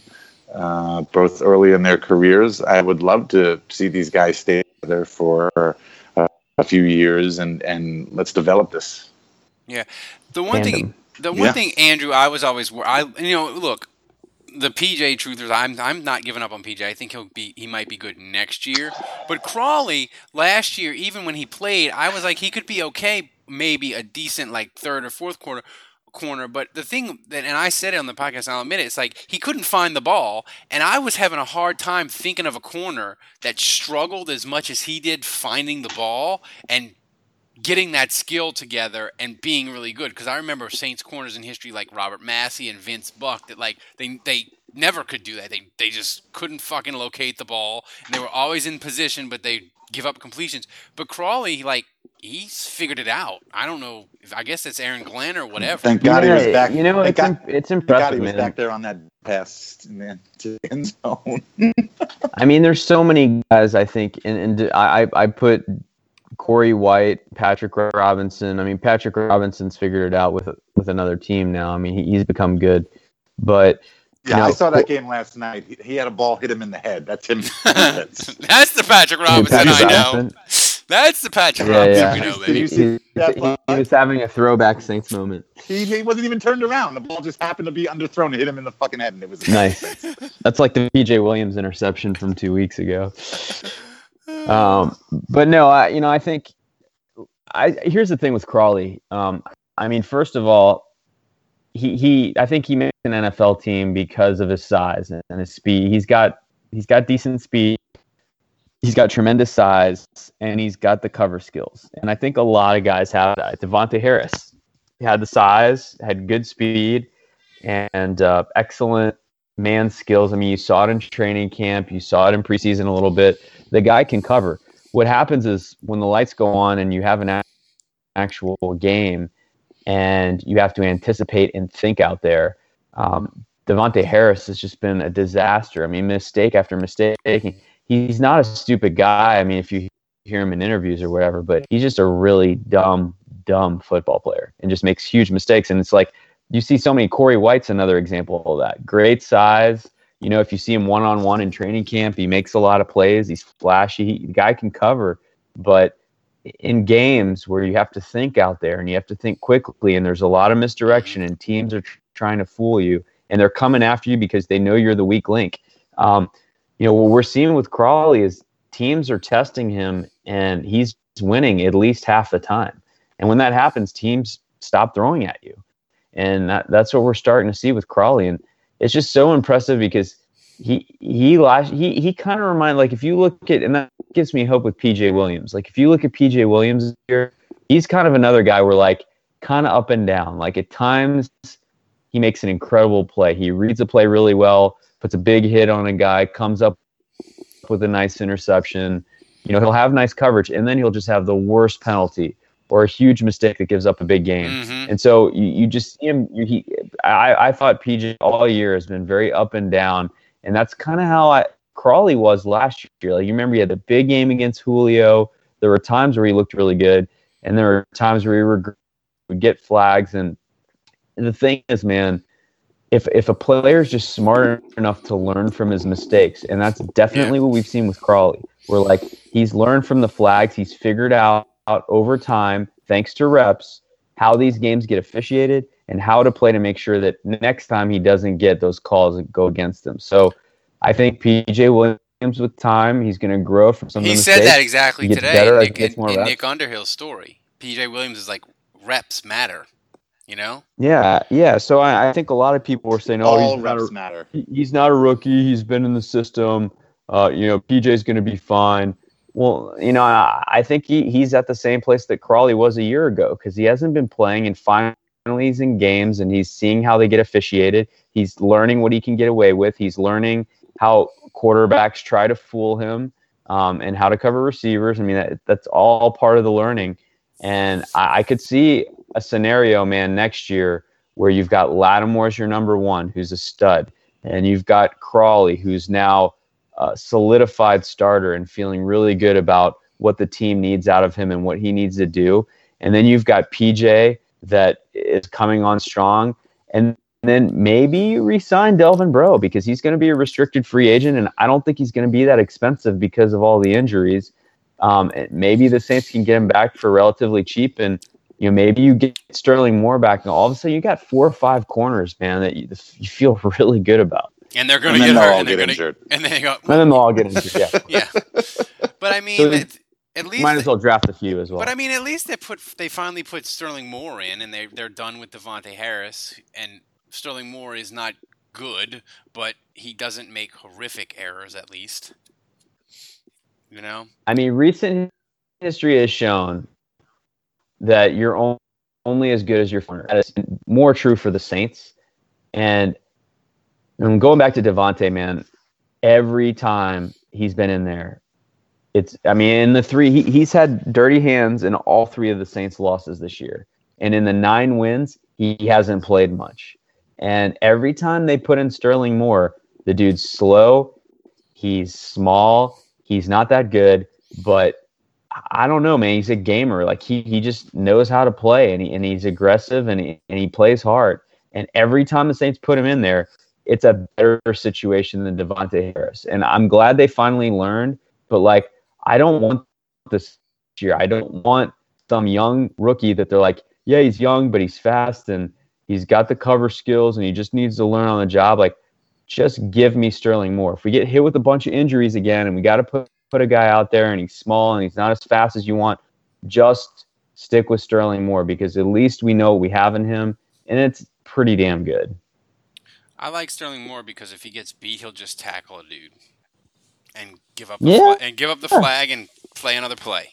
Speaker 5: uh, both early in their careers. I would love to see these guys stay together for uh, a few years, and, and let's develop this.
Speaker 4: Yeah, the one
Speaker 6: Tandem.
Speaker 4: thing, the one
Speaker 5: Yeah.
Speaker 4: thing, Andrew, I was always, wor- I you know, look, the P J truthers, I'm I'm not giving up on P J. I think he'll be he might be good next year. But Crawley last year, even when he played, I was like he could be okay, maybe a decent like third or fourth quarter corner. But the thing that, and I said it on the podcast, and I'll admit it, it's like he couldn't find the ball, and I was having a hard time thinking of a corner that struggled as much as he did finding the ball and getting that skill together and being really good. Because I remember Saints corners in history like Robert Massey and Vince Buck that like they they never could do that. They they just couldn't fucking locate the ball, and they were always in position, but they give up completions. But Crawley, like, he's figured it out. I don't know. If, I guess it's Aaron Glenn or whatever.
Speaker 5: Thank God he was
Speaker 6: Yeah,
Speaker 5: back.
Speaker 6: You know,
Speaker 5: thank
Speaker 6: it's,
Speaker 5: God,
Speaker 6: im- it's
Speaker 5: thank God
Speaker 6: impressive,
Speaker 5: he was
Speaker 6: man.
Speaker 5: back there on that pass, man, to the end zone.
Speaker 6: I mean, there's so many guys. I think, and, and I I put Corey White, Patrick Robinson. I mean, Patrick Robinson's figured it out with with another team now. I mean, he, he's become good. But
Speaker 5: Yeah,
Speaker 6: you know,
Speaker 5: I saw that game last night. He, he had a ball hit him in the head. That's him. That's-
Speaker 4: That's the Patrick Robinson
Speaker 6: Patrick
Speaker 4: I know.
Speaker 6: Robinson.
Speaker 4: That's the Patrick
Speaker 6: Yeah,
Speaker 4: Robinson
Speaker 6: yeah.
Speaker 4: we know,
Speaker 5: Did
Speaker 4: baby.
Speaker 5: you
Speaker 6: He,
Speaker 5: see
Speaker 6: he-
Speaker 5: that
Speaker 6: he-
Speaker 5: play?
Speaker 6: he was having a throwback Saints moment.
Speaker 5: he, he wasn't even turned around. The ball just happened to be underthrown and hit him in the fucking head, and it was
Speaker 6: Nice. That's like the P J Williams interception from two weeks ago. Um, but no, I you know I think I here's the thing with Crawley. Um, I mean, first of all, he he I think he makes an N F L team because of his size and his speed. He's got he's got decent speed. He's got tremendous size, and he's got the cover skills. And I think a lot of guys have that. Devontae Harris had the size, had good speed, and uh, excellent man skills. I mean, you saw it in training camp. You saw it in preseason a little bit. The guy can cover. What happens is when the lights go on and you have an a- actual game and you have to anticipate and think out there, um, Devontae Harris has just been a disaster. I mean, mistake after mistake. He's not a stupid guy. I mean, if you hear him in interviews or whatever, but he's just a really dumb, dumb football player and just makes huge mistakes. And it's like you see so many. Corey White's another example of that. Great size. You know, if you see him one-on-one in training camp, he makes a lot of plays. He's flashy. He, the guy can cover. But in games where you have to think out there and you have to think quickly and there's a lot of misdirection and teams are tr- trying to fool you and they're coming after you because they know you're the weak link. Um, you know, what we're seeing with Crawley is teams are testing him and he's winning at least half the time. And when that happens, teams stop throwing at you. And that, that's what we're starting to see with Crawley. And it's just so impressive because he he last he he kind of remind like if you look at and that gives me hope with P J Williams. Like if you look at P J Williams here, he's kind of another guy where like kind of up and down. Like at times he makes an incredible play. He reads a play really well, puts a big hit on a guy, comes up with a nice interception. You know, he'll have nice coverage, and then he'll just have the worst penalty or a huge mistake that gives up a big game.
Speaker 4: Mm-hmm.
Speaker 6: And so you, you just see him. You, he, I, I thought P J all year has been very up and down, and that's kind of how I, Crawley was last year. Like you remember, he had the big game against Julio. There were times where he looked really good, and there were times where he would, would get flags. And the thing is, man, if if a player is just smart enough to learn from his mistakes, and that's definitely
Speaker 4: yeah.
Speaker 6: what we've seen with Crawley, where like he's learned from the flags, he's figured out, out over time, thanks to reps, how these games get officiated and how to play to make sure that next time he doesn't get those calls that go against him. So I think P J Williams with time, he's going to grow from some
Speaker 4: he
Speaker 6: of the
Speaker 4: said
Speaker 6: mistakes.
Speaker 4: that exactly
Speaker 6: He gets
Speaker 4: today
Speaker 6: better
Speaker 4: in,
Speaker 6: as he
Speaker 4: Nick,
Speaker 6: gets
Speaker 4: in,
Speaker 6: more
Speaker 4: in
Speaker 6: reps.
Speaker 4: Nick Underhill's story. P J Williams is like, reps matter, you know?
Speaker 6: Yeah, yeah. So I, I think a lot of people were saying, oh,
Speaker 5: All
Speaker 6: he's not,
Speaker 5: reps
Speaker 6: a,
Speaker 5: matter.
Speaker 6: he- he's not a rookie. He's been in the system. Uh, you know, P J's going to be fine. Well, you know, I, I think he, he's at the same place that Crawley was a year ago because he hasn't been playing, and finally he's in games and he's seeing how they get officiated. He's learning what he can get away with. He's learning how quarterbacks try to fool him um, and how to cover receivers. I mean, that, that's all part of the learning. And I, I could see a scenario, man, next year where you've got Lattimore as your number one, who's a stud, and you've got Crawley, who's now a solidified starter and feeling really good about what the team needs out of him and what he needs to do. And then you've got P J that is coming on strong. And then maybe you re-sign Delvin Breaux because he's going to be a restricted free agent, and I don't think he's going to be that expensive because of all the injuries. Um, and maybe the Saints can get him back for relatively cheap, and you know maybe you get Sterling Moore back, and all of a sudden you got four or five corners, man, that you, you feel really good about.
Speaker 4: And they're going
Speaker 5: And
Speaker 4: to
Speaker 5: then
Speaker 4: get
Speaker 5: they'll
Speaker 4: hurt,
Speaker 5: all
Speaker 4: and they're
Speaker 5: get
Speaker 4: going
Speaker 5: injured.
Speaker 4: to, and then they go,
Speaker 6: And then they'll all get injured. Yeah,
Speaker 4: yeah. But I mean,
Speaker 6: So
Speaker 4: at, at least,
Speaker 6: might as well draft a few as well.
Speaker 4: but I mean, at least they put, they finally put Sterling Moore in, and they they're done with Devontae Harris, and Sterling Moore is not good, but he doesn't make horrific errors, at least. You know?
Speaker 6: I mean, recent history has shown that you're on- only as good as your corner. That is more true for the Saints. And, and going back to Devontae, man, every time he's been in there, it's, I mean, in the three, he, he's had dirty hands in all three of the Saints' losses this year. And in the nine wins, he hasn't played much. And every time they put in Sterling Moore, the dude's slow, he's small, he's not that good, but I don't know, man. He's a gamer. Like he, he just knows how to play, and he, and he's aggressive, and he, and he plays hard. And every time the Saints put him in there, it's a better situation than Devontae Harris. And I'm glad they finally learned, but like, I don't want this year. I don't want some young rookie that they're like, yeah, he's young, but he's fast and he's got the cover skills and he just needs to learn on the job. Like, just give me Sterling Moore. If we get hit with a bunch of injuries again and we got to put, put a guy out there and he's small and he's not as fast as you want, just stick with Sterling Moore because at least we know what we have in him, and it's pretty damn good.
Speaker 4: I like Sterling Moore because if he gets beat, he'll just tackle a dude and give up the
Speaker 6: Yeah.
Speaker 4: fla- and give up the flag and play another play.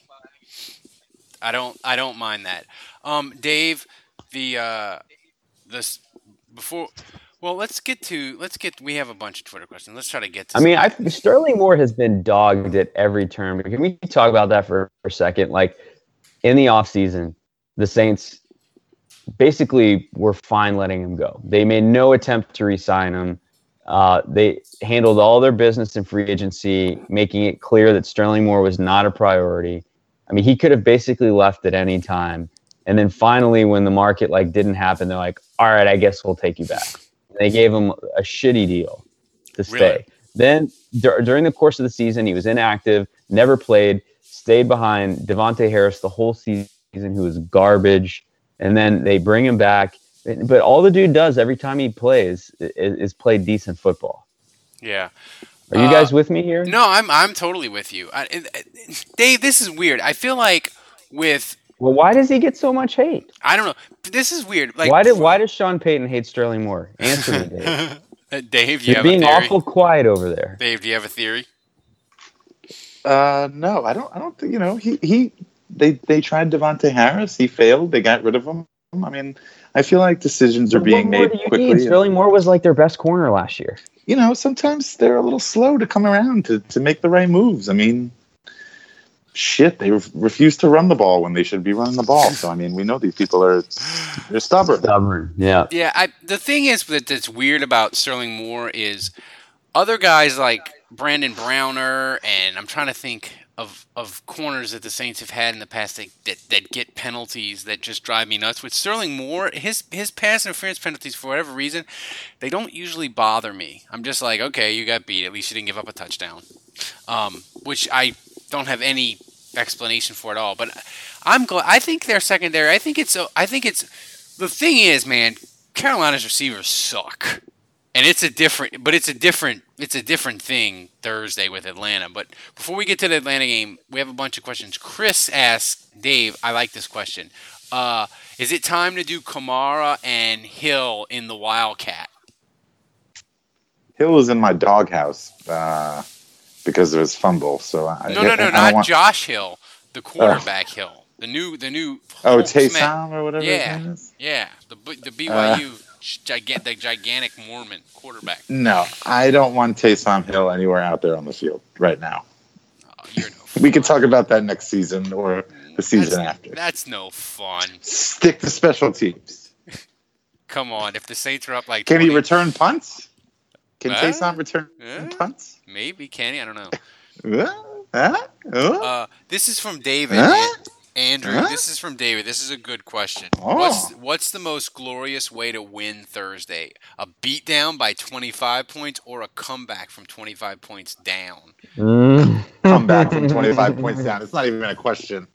Speaker 4: I don't I don't mind that. Um, Dave, the uh, this before. Well, let's get to let's get. We have a bunch of Twitter questions. Let's try to get to.
Speaker 6: I mean, I
Speaker 4: some.
Speaker 6: Sterling Moore has been dogged at every turn. Can we talk about that for, for a second? Like in the offseason, the Saints basically were fine letting him go. They made no attempt to re-sign him. Uh, they handled all their business in free agency, making it clear that Sterling Moore was not a priority. I mean, he could have basically left at any time. And then finally, when the market like didn't happen, they're like, all right, I guess we'll take you back. And they gave him a shitty deal to stay.
Speaker 4: Really?
Speaker 6: Then dur- during the course of the season, he was inactive, never played, stayed behind Devontae Harris the whole season, who was garbage. And then they bring him back. But all the dude does every time he plays is, is play decent football.
Speaker 4: Yeah.
Speaker 6: Are you
Speaker 4: Uh,
Speaker 6: guys with me here?
Speaker 4: No, I'm I'm totally with you. I, it, it- Dave, this is weird. I feel like with
Speaker 6: Well, why does he get so much hate?
Speaker 4: I don't know. This is weird. Like
Speaker 6: why did why does Sean Payton hate Sterling Moore? Answer me, Dave.
Speaker 4: Uh, Dave, do you
Speaker 6: You're
Speaker 4: have
Speaker 6: being
Speaker 4: a theory?
Speaker 6: awful quiet over there.
Speaker 4: Dave, do you have a theory?
Speaker 5: Uh, no, I don't. I don't think you know. He he. They they tried Devontae Harris. He failed. They got rid of him. I mean, I feel like decisions are
Speaker 6: What
Speaker 5: being
Speaker 6: more
Speaker 5: made
Speaker 6: do you
Speaker 5: quickly.
Speaker 6: need?
Speaker 5: and-
Speaker 6: Sterling Moore was like their best corner last year.
Speaker 5: you know, sometimes they're a little slow to come around to, to make the right moves. I mean, shit, they re- refuse to run the ball when they should be running the ball. So, I mean, we know these people are they're stubborn.
Speaker 6: Stubborn, yeah.
Speaker 4: Yeah, I, the thing is that that's weird about Sterling Moore is other guys like Brandon Browner, and I'm trying to think of, of corners that the Saints have had in the past that, that, that get penalties that just drive me nuts. With Sterling Moore, his his pass interference penalties, for whatever reason, they don't usually bother me. I'm just like, okay, you got beat. At least you didn't give up a touchdown, um, which I don't have any explanation for at all. But I'm glad. I think their secondary. I think it's. I think it's. The thing is, man, Carolina's receivers suck. And it's a different, but it's a different, it's a different thing Thursday with Atlanta. But before we get to the Atlanta game, we have a bunch of questions. Chris asked Dave, I like this question. Uh, is it time to do Kamara and Hill in the Wildcat?
Speaker 5: Hill was in my doghouse uh, because of his fumble. So I,
Speaker 4: No, no, no,
Speaker 5: I, I
Speaker 4: not
Speaker 5: want,
Speaker 4: Josh Hill, the quarterback Hill, the new, the new.
Speaker 5: Oh,
Speaker 4: Hulk Smith.
Speaker 5: Taysom or whatever
Speaker 4: Yeah,
Speaker 5: his name is?
Speaker 4: yeah, the the B Y U.
Speaker 5: Uh,
Speaker 4: Gigan- the gigantic Mormon quarterback.
Speaker 5: No, I don't want Taysom Hill anywhere out there on the field right now.
Speaker 4: Oh, you're no
Speaker 5: We can
Speaker 4: fun.
Speaker 5: talk about that next season or the season
Speaker 4: that's,
Speaker 5: after.
Speaker 4: That's no fun.
Speaker 5: Stick to special teams.
Speaker 4: Come on, if the Saints are up like
Speaker 5: Can he
Speaker 4: twenty
Speaker 5: return punts? Can
Speaker 4: Uh,
Speaker 5: Taysom return
Speaker 4: uh,
Speaker 5: punts?
Speaker 4: maybe can he? I don't know.
Speaker 5: Uh, uh, uh,
Speaker 4: Uh, this is from David.
Speaker 5: Huh?
Speaker 4: Andrew,
Speaker 5: Huh?
Speaker 4: this is from David. This is a good question.
Speaker 5: Oh.
Speaker 4: What's what's the most glorious way to win Thursday? A beatdown by twenty-five points or a comeback from twenty-five points down?
Speaker 6: Mm.
Speaker 5: Come back from twenty-five points down. It's not even a question.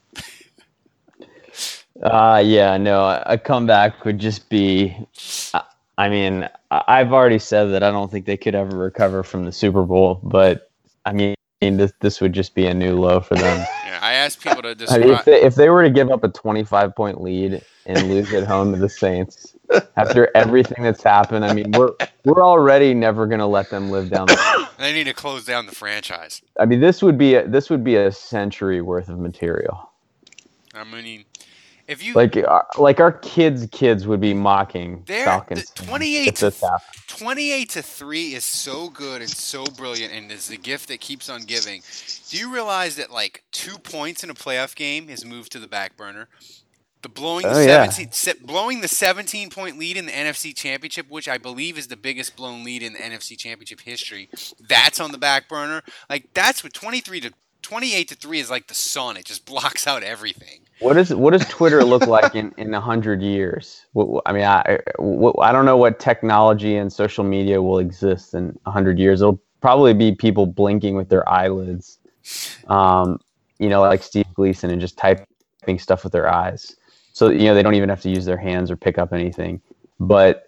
Speaker 6: Uh, yeah, no, a comeback would just be. I- I mean, I- I've already said that I don't think they could ever recover from the Super Bowl, but I mean, this this would just be a new low for them.
Speaker 4: Yeah, I asked people to
Speaker 6: I
Speaker 4: describe.
Speaker 6: mean, if they, if they were to give up a twenty-five point lead and lose at home to the Saints after everything that's happened, I mean, we're we're already never going to let them live down. The,
Speaker 4: They need to close down the franchise.
Speaker 6: I mean, this would be a, this would be a century worth of material.
Speaker 4: I mean, if you
Speaker 6: Like our, like our kids' kids would be mocking
Speaker 4: They're-
Speaker 6: Falcons
Speaker 4: the
Speaker 6: fans
Speaker 4: twenty-eight
Speaker 6: if this happened.
Speaker 4: twenty-eight to three is so good and so brilliant, and is the gift that keeps on giving. Do you realize that like two points in a playoff game is moved to the back burner? The blowing the
Speaker 6: Oh, yeah.
Speaker 4: seventeen se- blowing the seventeen point lead in the N F C Championship, which I believe is the biggest blown lead in the N F C Championship history. That's on the back burner. Like that's what twenty-three to twenty-eight to three is like the sun. It just blocks out everything.
Speaker 6: What does what does Twitter look like in in a hundred years? What, what- I mean, I what, I don't know what technology and social media will exist in a hundred years. It'll probably be people blinking with their eyelids, um, you know, like Steve Gleason, and just typing stuff with their eyes. So you know they don't even have to use their hands or pick up anything. But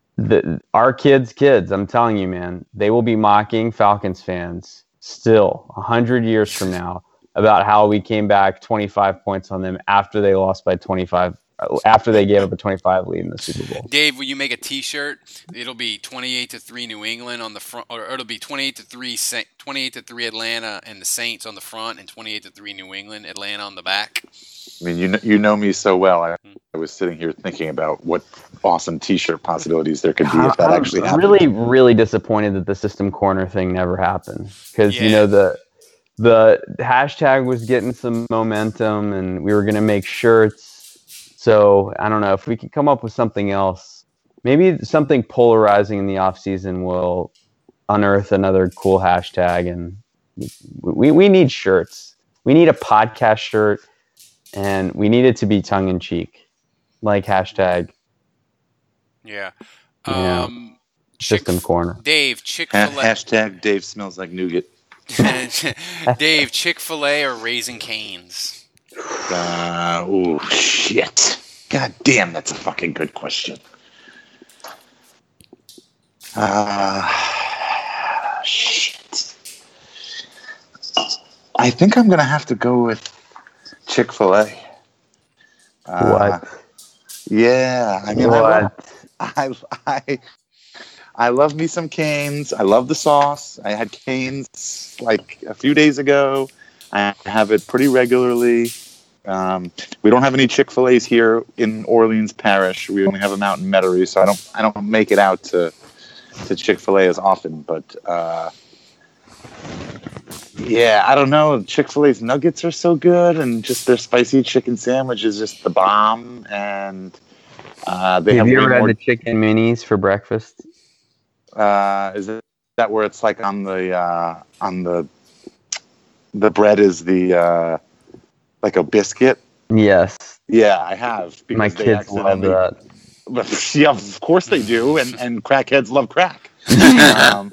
Speaker 6: the our kids' kids, I'm telling you, man, they will be mocking Falcons fans still a hundred years from now about how we came back twenty-five points on them after they lost by twenty-five, after they gave up a twenty-five lead in the Super Bowl.
Speaker 4: Dave, will you make a T-shirt? It'll be twenty-eight to three New England on the front, or it'll be twenty-eight to three Sa- twenty-eight to three Atlanta and the Saints on the front, and twenty-eight to three New England, Atlanta on the back.
Speaker 5: I mean, you know, you know me so well. I, I was sitting here thinking about what awesome T-shirt possibilities there could be if that
Speaker 6: I'm
Speaker 5: actually happened.
Speaker 6: really, really disappointed that the system corner thing never happened, because you
Speaker 4: Yeah.
Speaker 6: know the the hashtag was getting some momentum, and we were gonna make shirts. So I don't know if we could come up with something else. Maybe something polarizing in the off season will unearth another cool hashtag, and we we need shirts. We need a podcast shirt, and we need it to be tongue in cheek, like hashtag
Speaker 4: Yeah.
Speaker 6: Yeah.
Speaker 4: Um, Chick-
Speaker 6: system corner.
Speaker 4: Dave, Chick-fil-A.
Speaker 5: Ha- hashtag Dave smells like nougat.
Speaker 4: Dave, Chick-fil-A or Raising Cane's?
Speaker 5: Uh, oh shit! God damn, that's a fucking good question. Uh, shit. I think I'm gonna have to go with Chick-fil-A. Uh,
Speaker 6: What?
Speaker 5: Yeah, I mean, I, love,
Speaker 6: What?
Speaker 5: I, I, I love me some Cane's. I love the sauce. I had Cane's like a few days ago. I have it pretty regularly. Um, we don't have any Chick-fil-A's here in Orleans Parish. We only have them out in Metairie, so I don't I don't make it out to to Chick-fil-A as often. But uh, yeah, I don't know. Chick-fil-A's nuggets are so good, and just their spicy chicken sandwich is just the bomb. And uh, they
Speaker 6: have,
Speaker 5: have
Speaker 6: you
Speaker 5: way
Speaker 6: ever
Speaker 5: more,
Speaker 6: had the chicken minis for breakfast?
Speaker 5: Uh, is it that where it's like on the uh, on the the bread is the uh, like a biscuit?
Speaker 6: Yes.
Speaker 5: Yeah, I have.
Speaker 6: My
Speaker 5: they
Speaker 6: kids love that.
Speaker 5: Yeah, of course they do, and and crackheads love crack. um,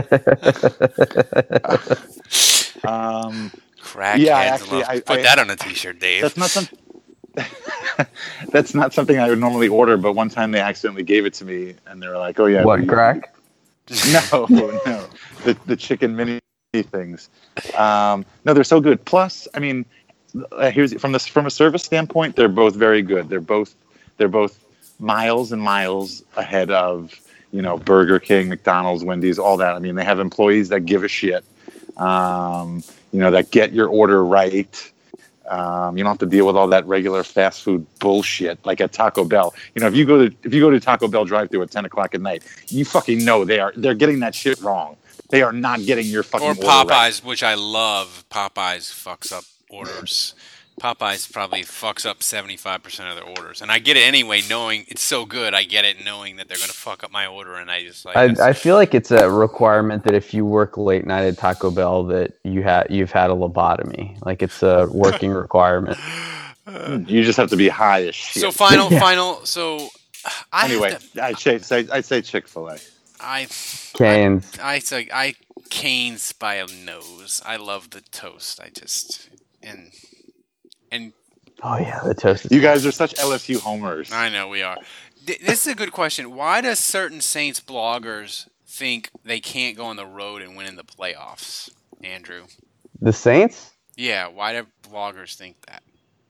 Speaker 5: um,
Speaker 4: Crackheads
Speaker 5: yeah, actually,
Speaker 4: love.
Speaker 5: I,
Speaker 4: Put
Speaker 5: I,
Speaker 4: that on a T-shirt, Dave.
Speaker 5: That's not some. That's not something I would normally order, but one time they accidentally gave it to me, and they were like, "Oh yeah,
Speaker 6: what
Speaker 5: we,
Speaker 6: crack?"
Speaker 5: No, no, the the chicken mini things. Um, no, they're so good. Plus, I mean, uh, here's from this from a service standpoint, they're both very good. They're both they're both miles and miles ahead of you know Burger King, McDonald's, Wendy's, all that. I mean, they have employees that give a shit. Um, you know, that get your order right. Um, you don't have to deal with all that regular fast food bullshit like at Taco Bell. You know, if you go to if you go to Taco Bell drive-thru at ten o'clock at night, you fucking know they are they're getting that shit wrong. They are not getting your fucking
Speaker 4: or
Speaker 5: order
Speaker 4: Popeyes,
Speaker 5: right.
Speaker 4: which I love. Popeyes fucks up orders. Popeyes probably fucks up seventy-five percent of their orders, and I get it anyway, knowing it's so good. I get it, knowing that they're gonna fuck up my order, and I just like.
Speaker 6: I, I feel like it's a requirement that if you work late night at Taco Bell, that you had you've had a lobotomy. Like it's a working requirement.
Speaker 5: You just have to be high as shit.
Speaker 4: So final,
Speaker 6: Yeah.
Speaker 4: final. So I
Speaker 5: anyway,
Speaker 4: have to,
Speaker 5: I'd say I'd say Chick-fil-A.
Speaker 4: I
Speaker 6: Cane's.
Speaker 4: I, I say I Cane's by a nose. I love the toast. I just and and
Speaker 6: Oh yeah, the toast.
Speaker 5: You guys are such L S U homers.
Speaker 4: I know we are. Th- This is a good question. Why does certain Saints bloggers think they can't go on the road and win in the playoffs, Andrew?
Speaker 6: The Saints?
Speaker 4: Yeah, why do bloggers think that?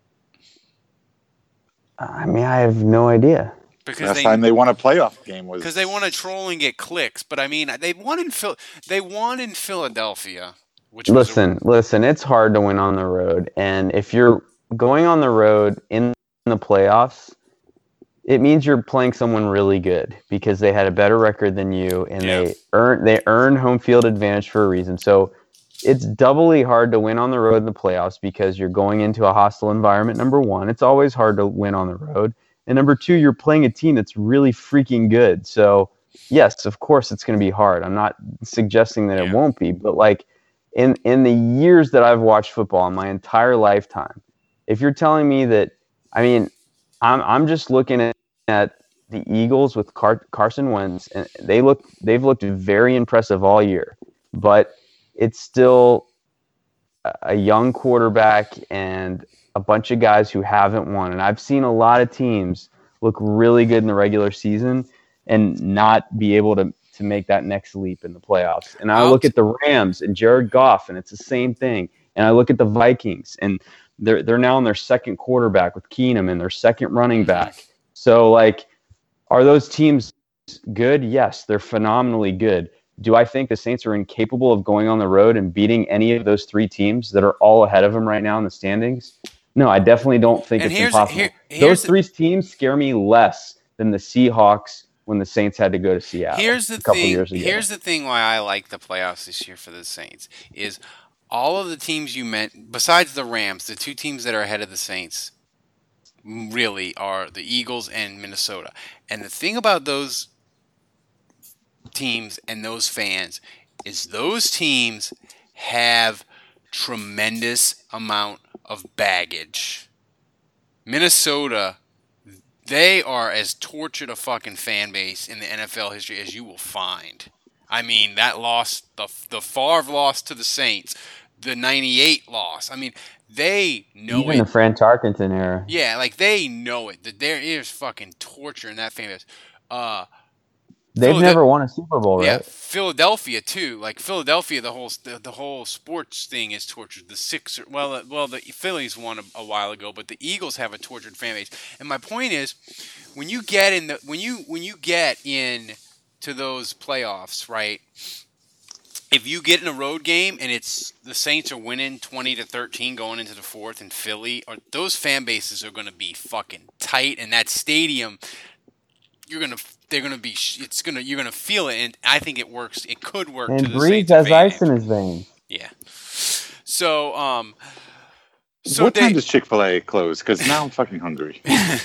Speaker 6: I mean, I have no idea.
Speaker 4: Because
Speaker 5: Last
Speaker 4: they
Speaker 5: time they won a playoff game was
Speaker 4: because they want to troll and get clicks. But I mean, they won in Phil- they won in Philadelphia, which was a-
Speaker 6: Listen, listen, it's hard to win on the road. And if you're going on the road in the playoffs, it means you're playing someone really good because they had a better record than you and
Speaker 4: Yeah.
Speaker 6: they earn they earn home field advantage for a reason. So it's doubly hard to win on the road in the playoffs because you're going into a hostile environment. Number one, it's always hard to win on the road. And number two, you're playing a team that's really freaking good. So yes, of course it's going to be hard. I'm not suggesting that
Speaker 4: Yeah.
Speaker 6: it won't be, but like in in the years that I've watched football in my entire lifetime, if you're telling me that, I mean, I'm I'm just looking at, at the Eagles with Car- Carson Wentz, and they look they've looked very impressive all year, but it's still a- a young quarterback and a bunch of guys who haven't won. And I've seen a lot of teams look really good in the regular season and not be able to to make that next leap in the playoffs. And I look at the Rams and Jared Goff, and it's the same thing. And I look at the Vikings, and they're they're now on their second quarterback with Keenum and their second running back. So, like, are those teams good? Yes, they're phenomenally good. Do I think the Saints are incapable of going on the road and beating any of those three teams that are all ahead of them right now in the standings? No, I definitely don't think
Speaker 4: And
Speaker 6: it's
Speaker 4: here's-
Speaker 6: impossible.
Speaker 4: here- here's
Speaker 6: those
Speaker 4: the-
Speaker 6: three teams scare me less than the Seahawks when the Saints had to go to Seattle
Speaker 4: Here's the
Speaker 6: a couple
Speaker 4: thing.
Speaker 6: years ago.
Speaker 4: Here's the thing why I like the playoffs this year for the Saints is all of the teams you meant, besides the Rams, the two teams that are ahead of the Saints really are the Eagles and Minnesota. And the thing about those teams and those fans is those teams have tremendous amount of baggage. Minnesota, they are as tortured a fucking fan base in the N F L history as you will find. I mean, that loss, the the Favre loss to the Saints, the ninety-eight loss. I mean, they know
Speaker 6: Even
Speaker 4: it.
Speaker 6: the Fran Tarkenton era.
Speaker 4: Yeah, like they know it. That there is fucking torture in that fan base. Uh,
Speaker 6: They've
Speaker 4: Philade-
Speaker 6: never won a Super Bowl, right?
Speaker 4: yeah, Philadelphia too. Like Philadelphia, the whole the, the whole sports thing is tortured. The Sixers, well, uh, well, the Phillies won a, a while ago, but the Eagles have a tortured fan base. And my point is, when you get in the when you when you get in to those playoffs, right? If you get in a road game and it's the Saints are winning twenty to thirteen going into the fourth in Philly, or those fan bases are going to be fucking tight, and that stadium, you're gonna they're gonna be it's gonna you're gonna feel it, and I think it works. It could work.
Speaker 6: And
Speaker 4: to the
Speaker 6: Breeze
Speaker 4: Saints'
Speaker 6: has
Speaker 4: advantage.
Speaker 6: ice in his veins.
Speaker 4: Yeah. So um. So
Speaker 5: what
Speaker 4: they,
Speaker 5: time does Chick-fil-A close? Because now I'm fucking hungry.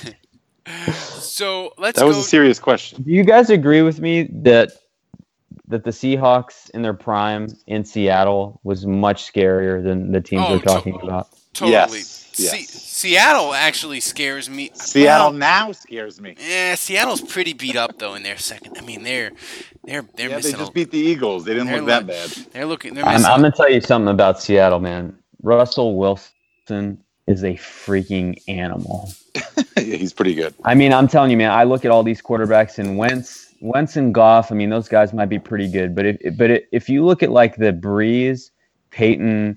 Speaker 4: So let's.
Speaker 5: That was
Speaker 4: go,
Speaker 5: a serious question.
Speaker 6: Do you guys agree with me that that the Seahawks in their prime in Seattle was much scarier than the teams
Speaker 4: Oh,
Speaker 6: we're talking
Speaker 4: to-
Speaker 6: about?
Speaker 4: Totally.
Speaker 5: Yes,
Speaker 4: Se-
Speaker 5: yes.
Speaker 4: Seattle actually scares me.
Speaker 5: Seattle
Speaker 4: Well,
Speaker 5: now scares me.
Speaker 4: yeah, Seattle's pretty beat up though in their second. I mean, they're they're they're
Speaker 5: Yeah, they
Speaker 4: missing.
Speaker 5: just
Speaker 4: a,
Speaker 5: beat the Eagles. They didn't
Speaker 4: they're
Speaker 5: look that
Speaker 4: like-
Speaker 5: bad.
Speaker 4: They're looking. They're
Speaker 6: I'm,
Speaker 4: missing.
Speaker 6: I'm gonna tell you something about Seattle, man. Russell Wilson is a freaking animal.
Speaker 5: Yeah, he's pretty good.
Speaker 6: I mean, I'm telling you, man. I look at all these quarterbacks and Wentz, Wentz and Goff. I mean, those guys might be pretty good, but if but if you look at like the Breeze, Peyton,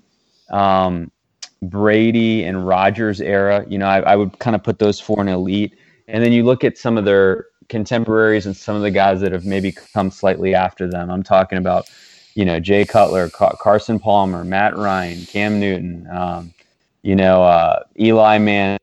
Speaker 6: um, Brady, and Rodgers era, you know, I, I would kind of put those four in elite. And then you look at some of their contemporaries and some of the guys that have maybe come slightly after them. I'm talking about, you know, Jay Cutler, Car- Carson Palmer, Matt Ryan, Cam Newton, um, you know, uh, Eli Manning.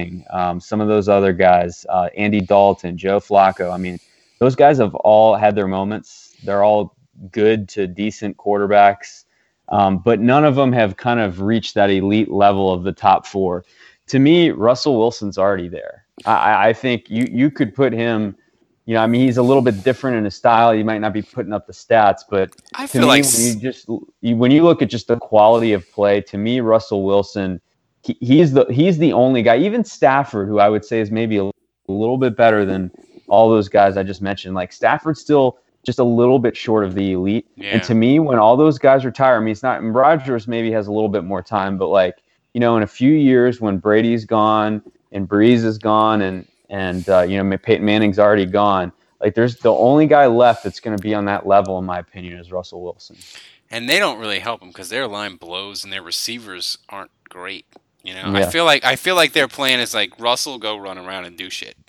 Speaker 6: Um, some of those other guys, uh, Andy Dalton, Joe Flacco. I mean, those guys have all had their moments. They're all good to decent quarterbacks, um, but none of them have kind of reached that elite level of the top four. To me, Russell Wilson's already there. I, I think you you could put him. You know, I mean, he's a little bit different in his style. He might not be putting up the stats, but
Speaker 4: I
Speaker 6: to
Speaker 4: feel
Speaker 6: me,
Speaker 4: like
Speaker 6: when you just you, when you look at just the quality of play, to me, Russell Wilson. He, he's the he's the only guy. Even Stafford, who I would say is maybe a, a little bit better than all those guys I just mentioned. Like Stafford's still just a little bit short of the elite.
Speaker 4: Yeah.
Speaker 6: And to me, when all those guys retire, I mean, it's not. And Rodgers maybe has a little bit more time, but like you know, in a few years when Brady's gone and Breeze is gone and and uh, you know Peyton Manning's already gone, like there's the only guy left that's going to be on that level, in my opinion, is Russell Wilson.
Speaker 4: and they don't really help them because their line blows and their receivers aren't great. You know, I
Speaker 6: Yeah.
Speaker 4: feel like I feel like their plan is like Russell go run around and do shit.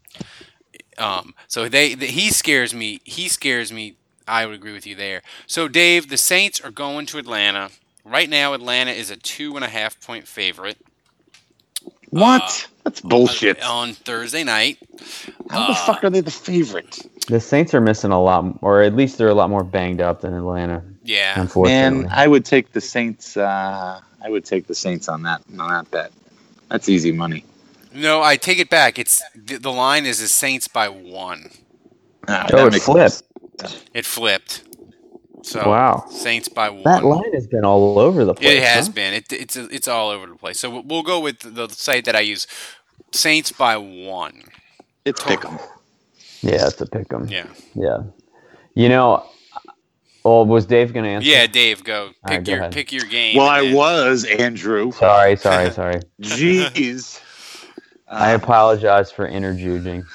Speaker 4: Um, so they, they he scares me. He scares me. I would agree with you there. So Dave, the Saints are going to Atlanta right now. Atlanta is a two and a half point favorite.
Speaker 5: What?
Speaker 4: Uh,
Speaker 5: That's bullshit.
Speaker 4: On Thursday night.
Speaker 5: How the
Speaker 4: uh,
Speaker 5: fuck are they the favorite?
Speaker 6: The Saints are missing a lot, or at least they're a lot more banged up than Atlanta.
Speaker 4: Yeah.
Speaker 6: Unfortunately,
Speaker 5: Man, I would take the Saints. Uh, I would take the Saints on that on that bet. That's easy money.
Speaker 4: No, I take it back. It's the, the line is the Saints by one.
Speaker 5: Ah,
Speaker 6: oh,
Speaker 5: that
Speaker 6: it
Speaker 5: makes
Speaker 6: flipped.
Speaker 5: sense.
Speaker 4: It flipped. So
Speaker 6: Wow.
Speaker 4: Saints by one.
Speaker 6: That line has been all over the place.
Speaker 4: It has
Speaker 6: huh?
Speaker 4: been. It, it's it's all over the place. So we'll- we'll go with the site that I use. Saints by one.
Speaker 5: It's pick 'em.
Speaker 6: Yeah, it's a pick 'em.
Speaker 4: Yeah.
Speaker 6: Yeah. You know, well, was Dave going to answer?
Speaker 4: Yeah, Dave, go pick
Speaker 6: right, go
Speaker 4: your
Speaker 6: ahead.
Speaker 4: pick your game.
Speaker 5: Well,
Speaker 4: and
Speaker 5: I
Speaker 4: then-
Speaker 5: was Andrew.
Speaker 6: Sorry, sorry, sorry.
Speaker 5: Jeez.
Speaker 6: I apologize for interjudging.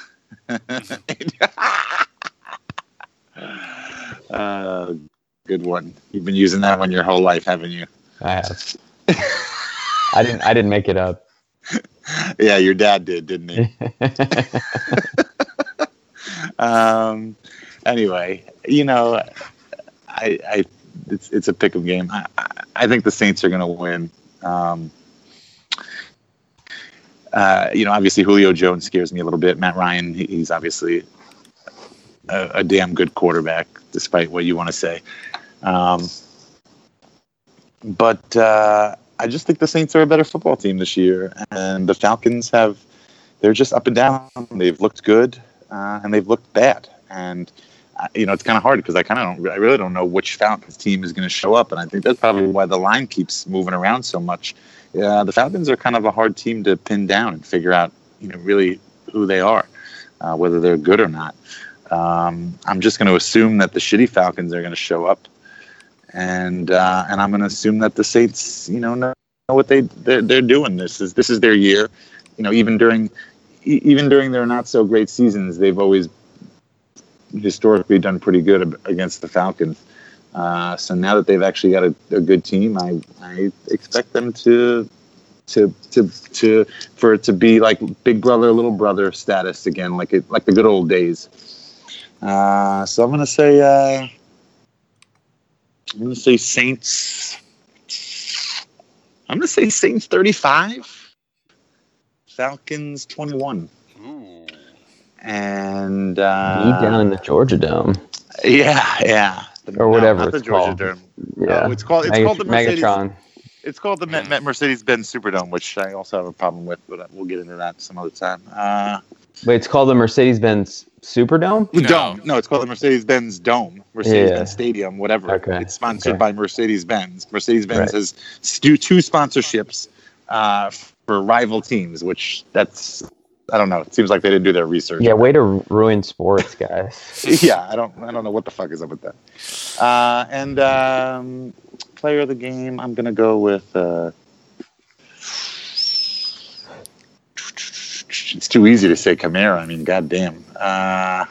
Speaker 5: uh, good one. You've been using that one your whole life, haven't you?
Speaker 6: I have. I didn't. I didn't make it up.
Speaker 5: Yeah, your dad did, didn't he? um. Anyway, you know, I, I, it's it's a pick'em game. I, I, I think the Saints are going to win. Um. Uh, you know, obviously Julio Jones scares me a little bit. Matt Ryan, he, he's obviously a, a damn good quarterback, despite what you want to say. Um, but uh, I just think the Saints are a better football team this year, and the Falcons have, they're just up and down. They've looked good, uh, and they've looked bad. And, uh, you know, it's kind of hard because I kind of don't, I really don't know which Falcons team is going to show up. And I think that's probably why the line keeps moving around so much. Yeah, the Falcons are kind of a hard team to pin down and figure out, you know, really who they are, uh, whether they're good or not. Um, I'm just going to assume that the shitty Falcons are going to show up, and uh, and I'm going to assume that the Saints, you know, know, know what they they're, they're doing. This is this is their year. You know, even during e- even during their not so great seasons, they've always historically done pretty good against the Falcons. Uh, so now that they've actually got a, a good team, I I expect them to to to to for it to be like big brother little brother status again, like it like the good old days. Uh, so I'm gonna say uh, I'm gonna say Saints. I'm gonna say Saints thirty-five, Falcons twenty-one.
Speaker 4: Ooh.
Speaker 5: And
Speaker 6: Deep
Speaker 5: uh,
Speaker 6: down in the Georgia Dome,
Speaker 5: yeah, yeah,
Speaker 6: or whatever
Speaker 5: not the
Speaker 6: it's
Speaker 5: Georgia
Speaker 6: called.
Speaker 5: Dome.
Speaker 6: Yeah,
Speaker 5: No, it's called it's
Speaker 6: Megat-
Speaker 5: called the Mercedes.
Speaker 6: Megatron.
Speaker 5: It's called the Met, Met Mercedes-Benz Superdome, which I also have a problem with, but we'll get into that some other time. Uh,
Speaker 6: Wait, it's called the Mercedes-Benz Superdome?
Speaker 4: No.
Speaker 5: Dome. No, it's called the Mercedes-Benz Dome, Mercedes-Benz
Speaker 6: Yeah.
Speaker 5: Stadium, whatever.
Speaker 6: Okay.
Speaker 5: It's sponsored
Speaker 6: Okay.
Speaker 5: by Mercedes-Benz. Mercedes-Benz
Speaker 6: Right.
Speaker 5: has stu- two sponsorships uh, for rival teams, which that's, I don't know. It seems like they didn't do their research.
Speaker 6: Yeah, way to ruin sports, guys.
Speaker 5: yeah, I don't, I don't know what the fuck is up with that. Uh, and um, player of the game, I'm gonna go with. Uh, it's too easy to say Kamara. I mean, goddamn. Uh,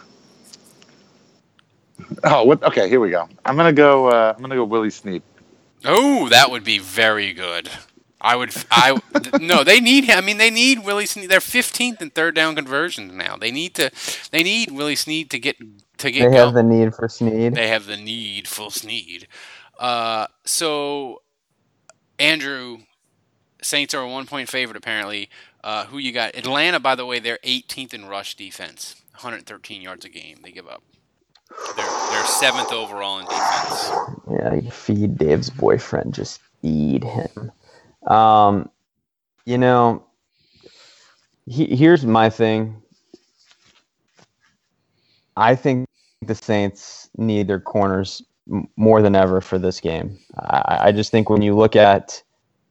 Speaker 5: oh, what? Okay, here we go. I'm gonna go. Uh, I'm gonna go Willie Snead.
Speaker 4: Oh, that would be very good. I would. I no. They need him. I mean, they need Willie Snead. They're fifteenth in third down conversions now. They need to. They need Willie Snead to get to get.
Speaker 6: They have
Speaker 4: go-
Speaker 6: the need for Snead.
Speaker 4: They have the need for Snead. Uh, so, Andrew, Saints are a one-point favorite apparently. Uh, who you got? Atlanta, by the way, they're eighteenth in rush defense, one hundred thirteen yards a game they give up. They're they're seventh overall in defense.
Speaker 6: Yeah, you feed Dave's boyfriend. Just feed him. Um, you know, he, here's my thing. I think the Saints need their corners m- more than ever for this game. I, I just think when you look at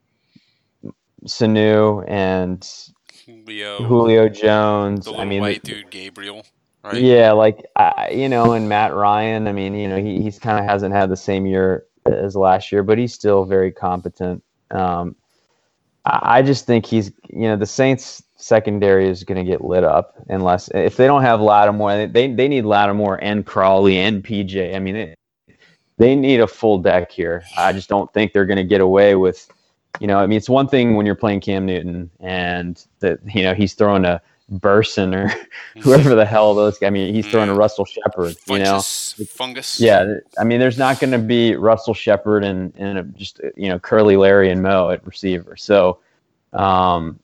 Speaker 6: Sanu and
Speaker 4: Julio,
Speaker 6: Julio Jones,
Speaker 4: the
Speaker 6: I
Speaker 4: little
Speaker 6: mean,
Speaker 4: white dude, Gabriel, right?
Speaker 6: yeah, like I, you know, and Matt Ryan. I mean, you know, he he's kind of hasn't had the same year as last year, but he's still very competent. Um, I, I just think he's, you know, the Saints secondary is going to get lit up unless if they don't have Lattimore, they they need Lattimore and Crawley and P J. I mean, it, they need a full deck here. I just don't think they're going to get away with. You know, I mean, it's one thing when you're playing Cam Newton and that, you know, he's throwing a Burson or whoever the hell those guys. I mean, he's throwing a Russell Shepard, you know.
Speaker 4: Fungus, fungus.
Speaker 6: Yeah, I mean, there's not going to be Russell Shepard and, and a, just, you know, Curly, Larry, and Mo at receiver. So um,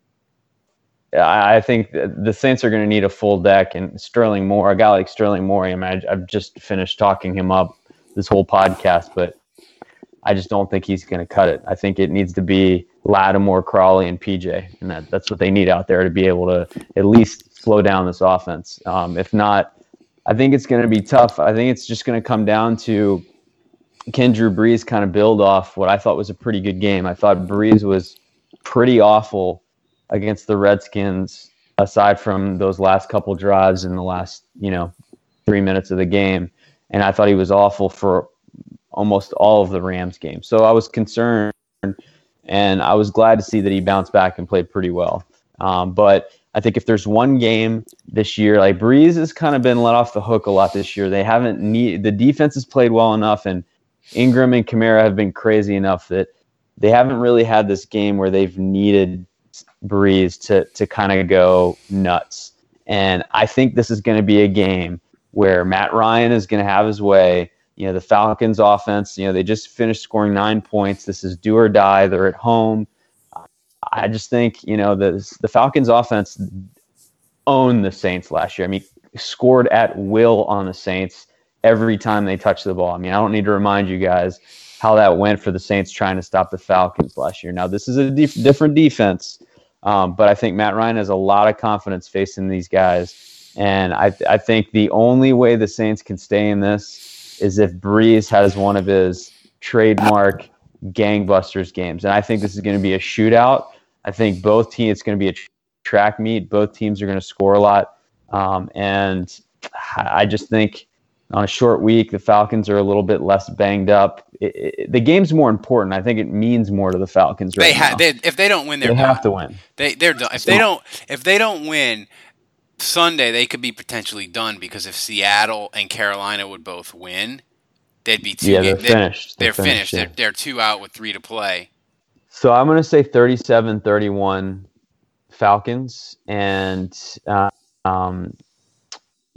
Speaker 6: I, I think the Saints are going to need a full deck. And Sterling Moore, a guy like Sterling Moore, I mean, I, I've just finished talking him up this whole podcast, but I just don't think he's going to cut it. I think it needs to be Lattimore, Crawley, and P J, and that, that's what they need out there to be able to at least slow down this offense. Um, if not, I think it's going to be tough. I think it's just going to come down to can Drew Brees kind of build off what I thought was a pretty good game. I thought Brees was pretty awful against the Redskins, aside from those last couple drives in the last, you know, three minutes of the game, and I thought he was awful for almost all of the Rams games. So I was concerned, and I was glad to see that he bounced back and played pretty well. Um, but I think if there's one game this year, like Brees has kind of been let off the hook a lot this year. They haven't need the defense has played well enough, and Ingram and Kamara have been crazy enough that they haven't really had this game where they've needed Brees to to kind of go nuts. And I think this is going to be a game where Matt Ryan is going to have his way. You know, the Falcons offense, you know, they just finished scoring nine points. This is do or die. They're at home. I just think, you know, the, the Falcons offense owned the Saints last year. I mean, scored at will on the Saints every time they touched the ball. I mean, I don't need to remind you guys how that went for the Saints trying to stop the Falcons last year. Now, this is a def- different defense, um, but I think Matt Ryan has a lot of confidence facing these guys. And I, I think the only way the Saints can stay in this is if Brees has one of his trademark gangbusters games. And I think this is going to be a shootout. I think both teams, it's going to be a tr- track meet. Both teams are going to score a lot. Um, and I just think on a short week, the Falcons are a little bit less banged up. It, it, the game's more important. I think it means more to the Falcons right
Speaker 4: They have.
Speaker 6: now.
Speaker 4: They, if they don't win, they're
Speaker 6: They
Speaker 4: done.
Speaker 6: have to win.
Speaker 4: They they're done. If they don't if they don't win Sunday, they could be potentially done because if Seattle and Carolina would both win, they'd be two.
Speaker 6: Yeah, they're
Speaker 4: they'd-
Speaker 6: finished.
Speaker 4: They're,
Speaker 6: They're
Speaker 4: finished.
Speaker 6: finished, yeah.
Speaker 4: They're, they're two out with three to play.
Speaker 6: So I'm going to say thirty-seven thirty-one Falcons. And, uh, um,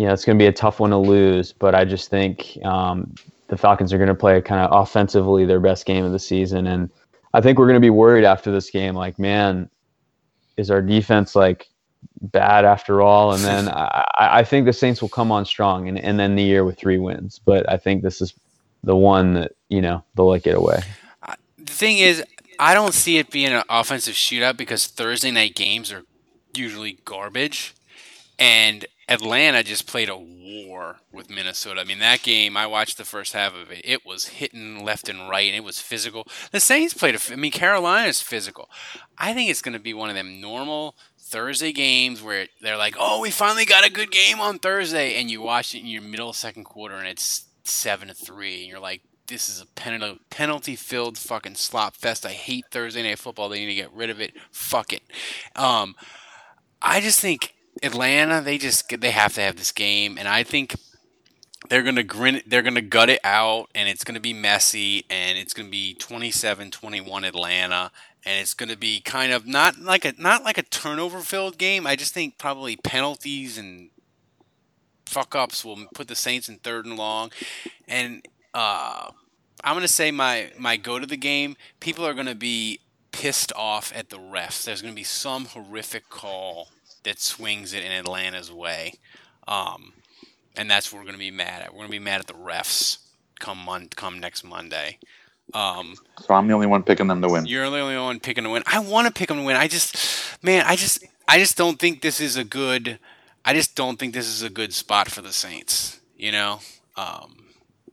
Speaker 6: you know, it's going to be a tough one to lose, but I just think um, the Falcons are going to play kind of offensively their best game of the season. And I think we're going to be worried after this game, like, man, is our defense like bad after all? And then I, I think the Saints will come on strong and, and end the year with three wins. But I think this is the one that, you know, they'll let get away.
Speaker 4: Uh, the thing is, I don't see it being an offensive shootout because Thursday night games are usually garbage. And Atlanta just played a war with Minnesota. I mean, that game, I watched the first half of it. It was hitting left and right, and it was physical. The Saints played, a, I mean, Carolina's physical. I think it's going to be one of them normal Thursday games where they're like, oh, we finally got a good game on Thursday, and you watch it in your middle second quarter, and it's seven to three, and you're like, this is a pen- penalty-filled fucking slop fest. I hate Thursday Night Football. They need to get rid of it. Fuck it. Um, I just think Atlanta, they just they have to have this game, and I think they're gonna grin. They're gonna gut it out, and it's gonna be messy, and it's gonna be twenty-seven twenty-one Atlanta, and it's gonna be kind of not like a not like a turnover-filled game. I just think probably penalties and fuck ups will put the Saints in third and long, and uh, I'm gonna say my my go to the game. People are gonna be pissed off at the refs. There's gonna be some horrific call that swings it in Atlanta's way. Um, and that's what we're going to be mad at. We're going to be mad at the refs come mon- come next Monday. Um,
Speaker 5: so I'm the only one picking them to win.
Speaker 4: You're the only one picking to win. I want to pick them to win. I just, man, I just, I just don't think this is a good, I just don't think this is a good spot for the Saints, you know? Um,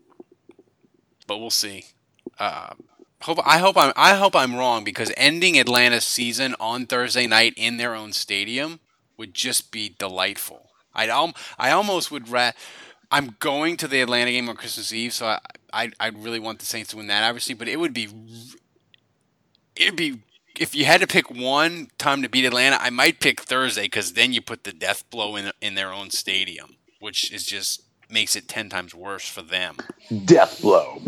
Speaker 4: but we'll see. Uh, Hope, I hope I'm I hope I'm wrong because ending Atlanta's season on Thursday night in their own stadium would just be delightful. I'd al- I almost would ra- I'm going to the Atlanta game on Christmas Eve, so I I I'd really want the Saints to win that, obviously. But it would be it'd be if you had to pick one time to beat Atlanta, I might pick Thursday because then you put the death blow in in their own stadium, which is just makes it ten times worse for them.
Speaker 5: Death blow.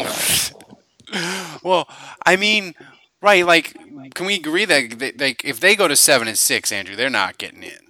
Speaker 4: Well, I mean, right? Like, can we agree that they, like if they go to seven and six, Andrew, they're not getting in?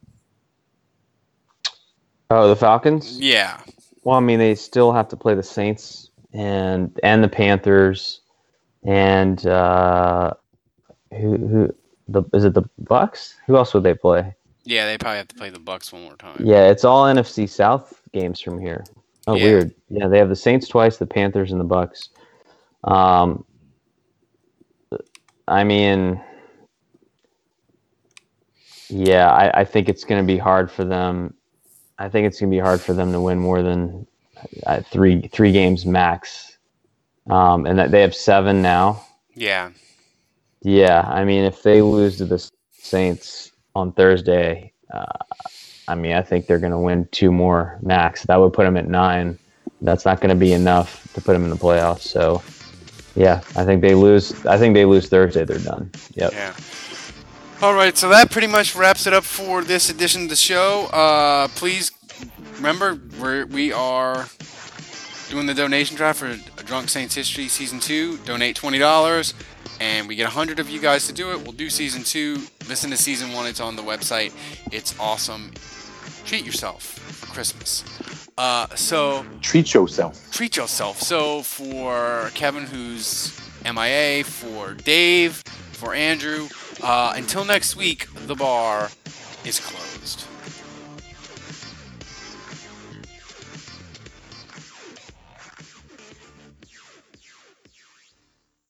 Speaker 6: Oh, the Falcons?
Speaker 4: Yeah.
Speaker 6: Well, I mean, they still have to play the Saints and and the Panthers and uh, who who the is it the Bucks? Who else would they play?
Speaker 4: Yeah, they probably have to play the Bucks one more time.
Speaker 6: Yeah, it's all N F C South games from here. Oh,
Speaker 4: Yeah.
Speaker 6: weird. Yeah, they have the Saints twice, the Panthers, and the Bucks. Um, I mean, yeah, I, I think it's going to be hard for them. I think it's going to be hard for them to win more than uh, three three games max. Um, and that they have seven now.
Speaker 4: Yeah.
Speaker 6: Yeah, I mean, if they lose to the Saints on Thursday, uh, I mean, I think they're going to win two more max. That would put them at nine. That's not going to be enough to put them in the playoffs. So, yeah, I think they lose. I think they lose Thursday. They're done. Yep.
Speaker 4: Yeah. All right, so that pretty much wraps it up for this edition of the show. Uh, please remember, we're, we are doing the donation drive for Drunk Saints History Season two. Donate twenty dollars, and we get one hundred of you guys to do it. We'll do Season two. Listen to Season one. It's on the website. It's awesome. Treat yourself for Christmas. Uh, so
Speaker 5: Treat yourself.
Speaker 4: treat yourself. So for Kevin, who's M I A, for Dave, for Andrew, uh, until next week, the bar is closed.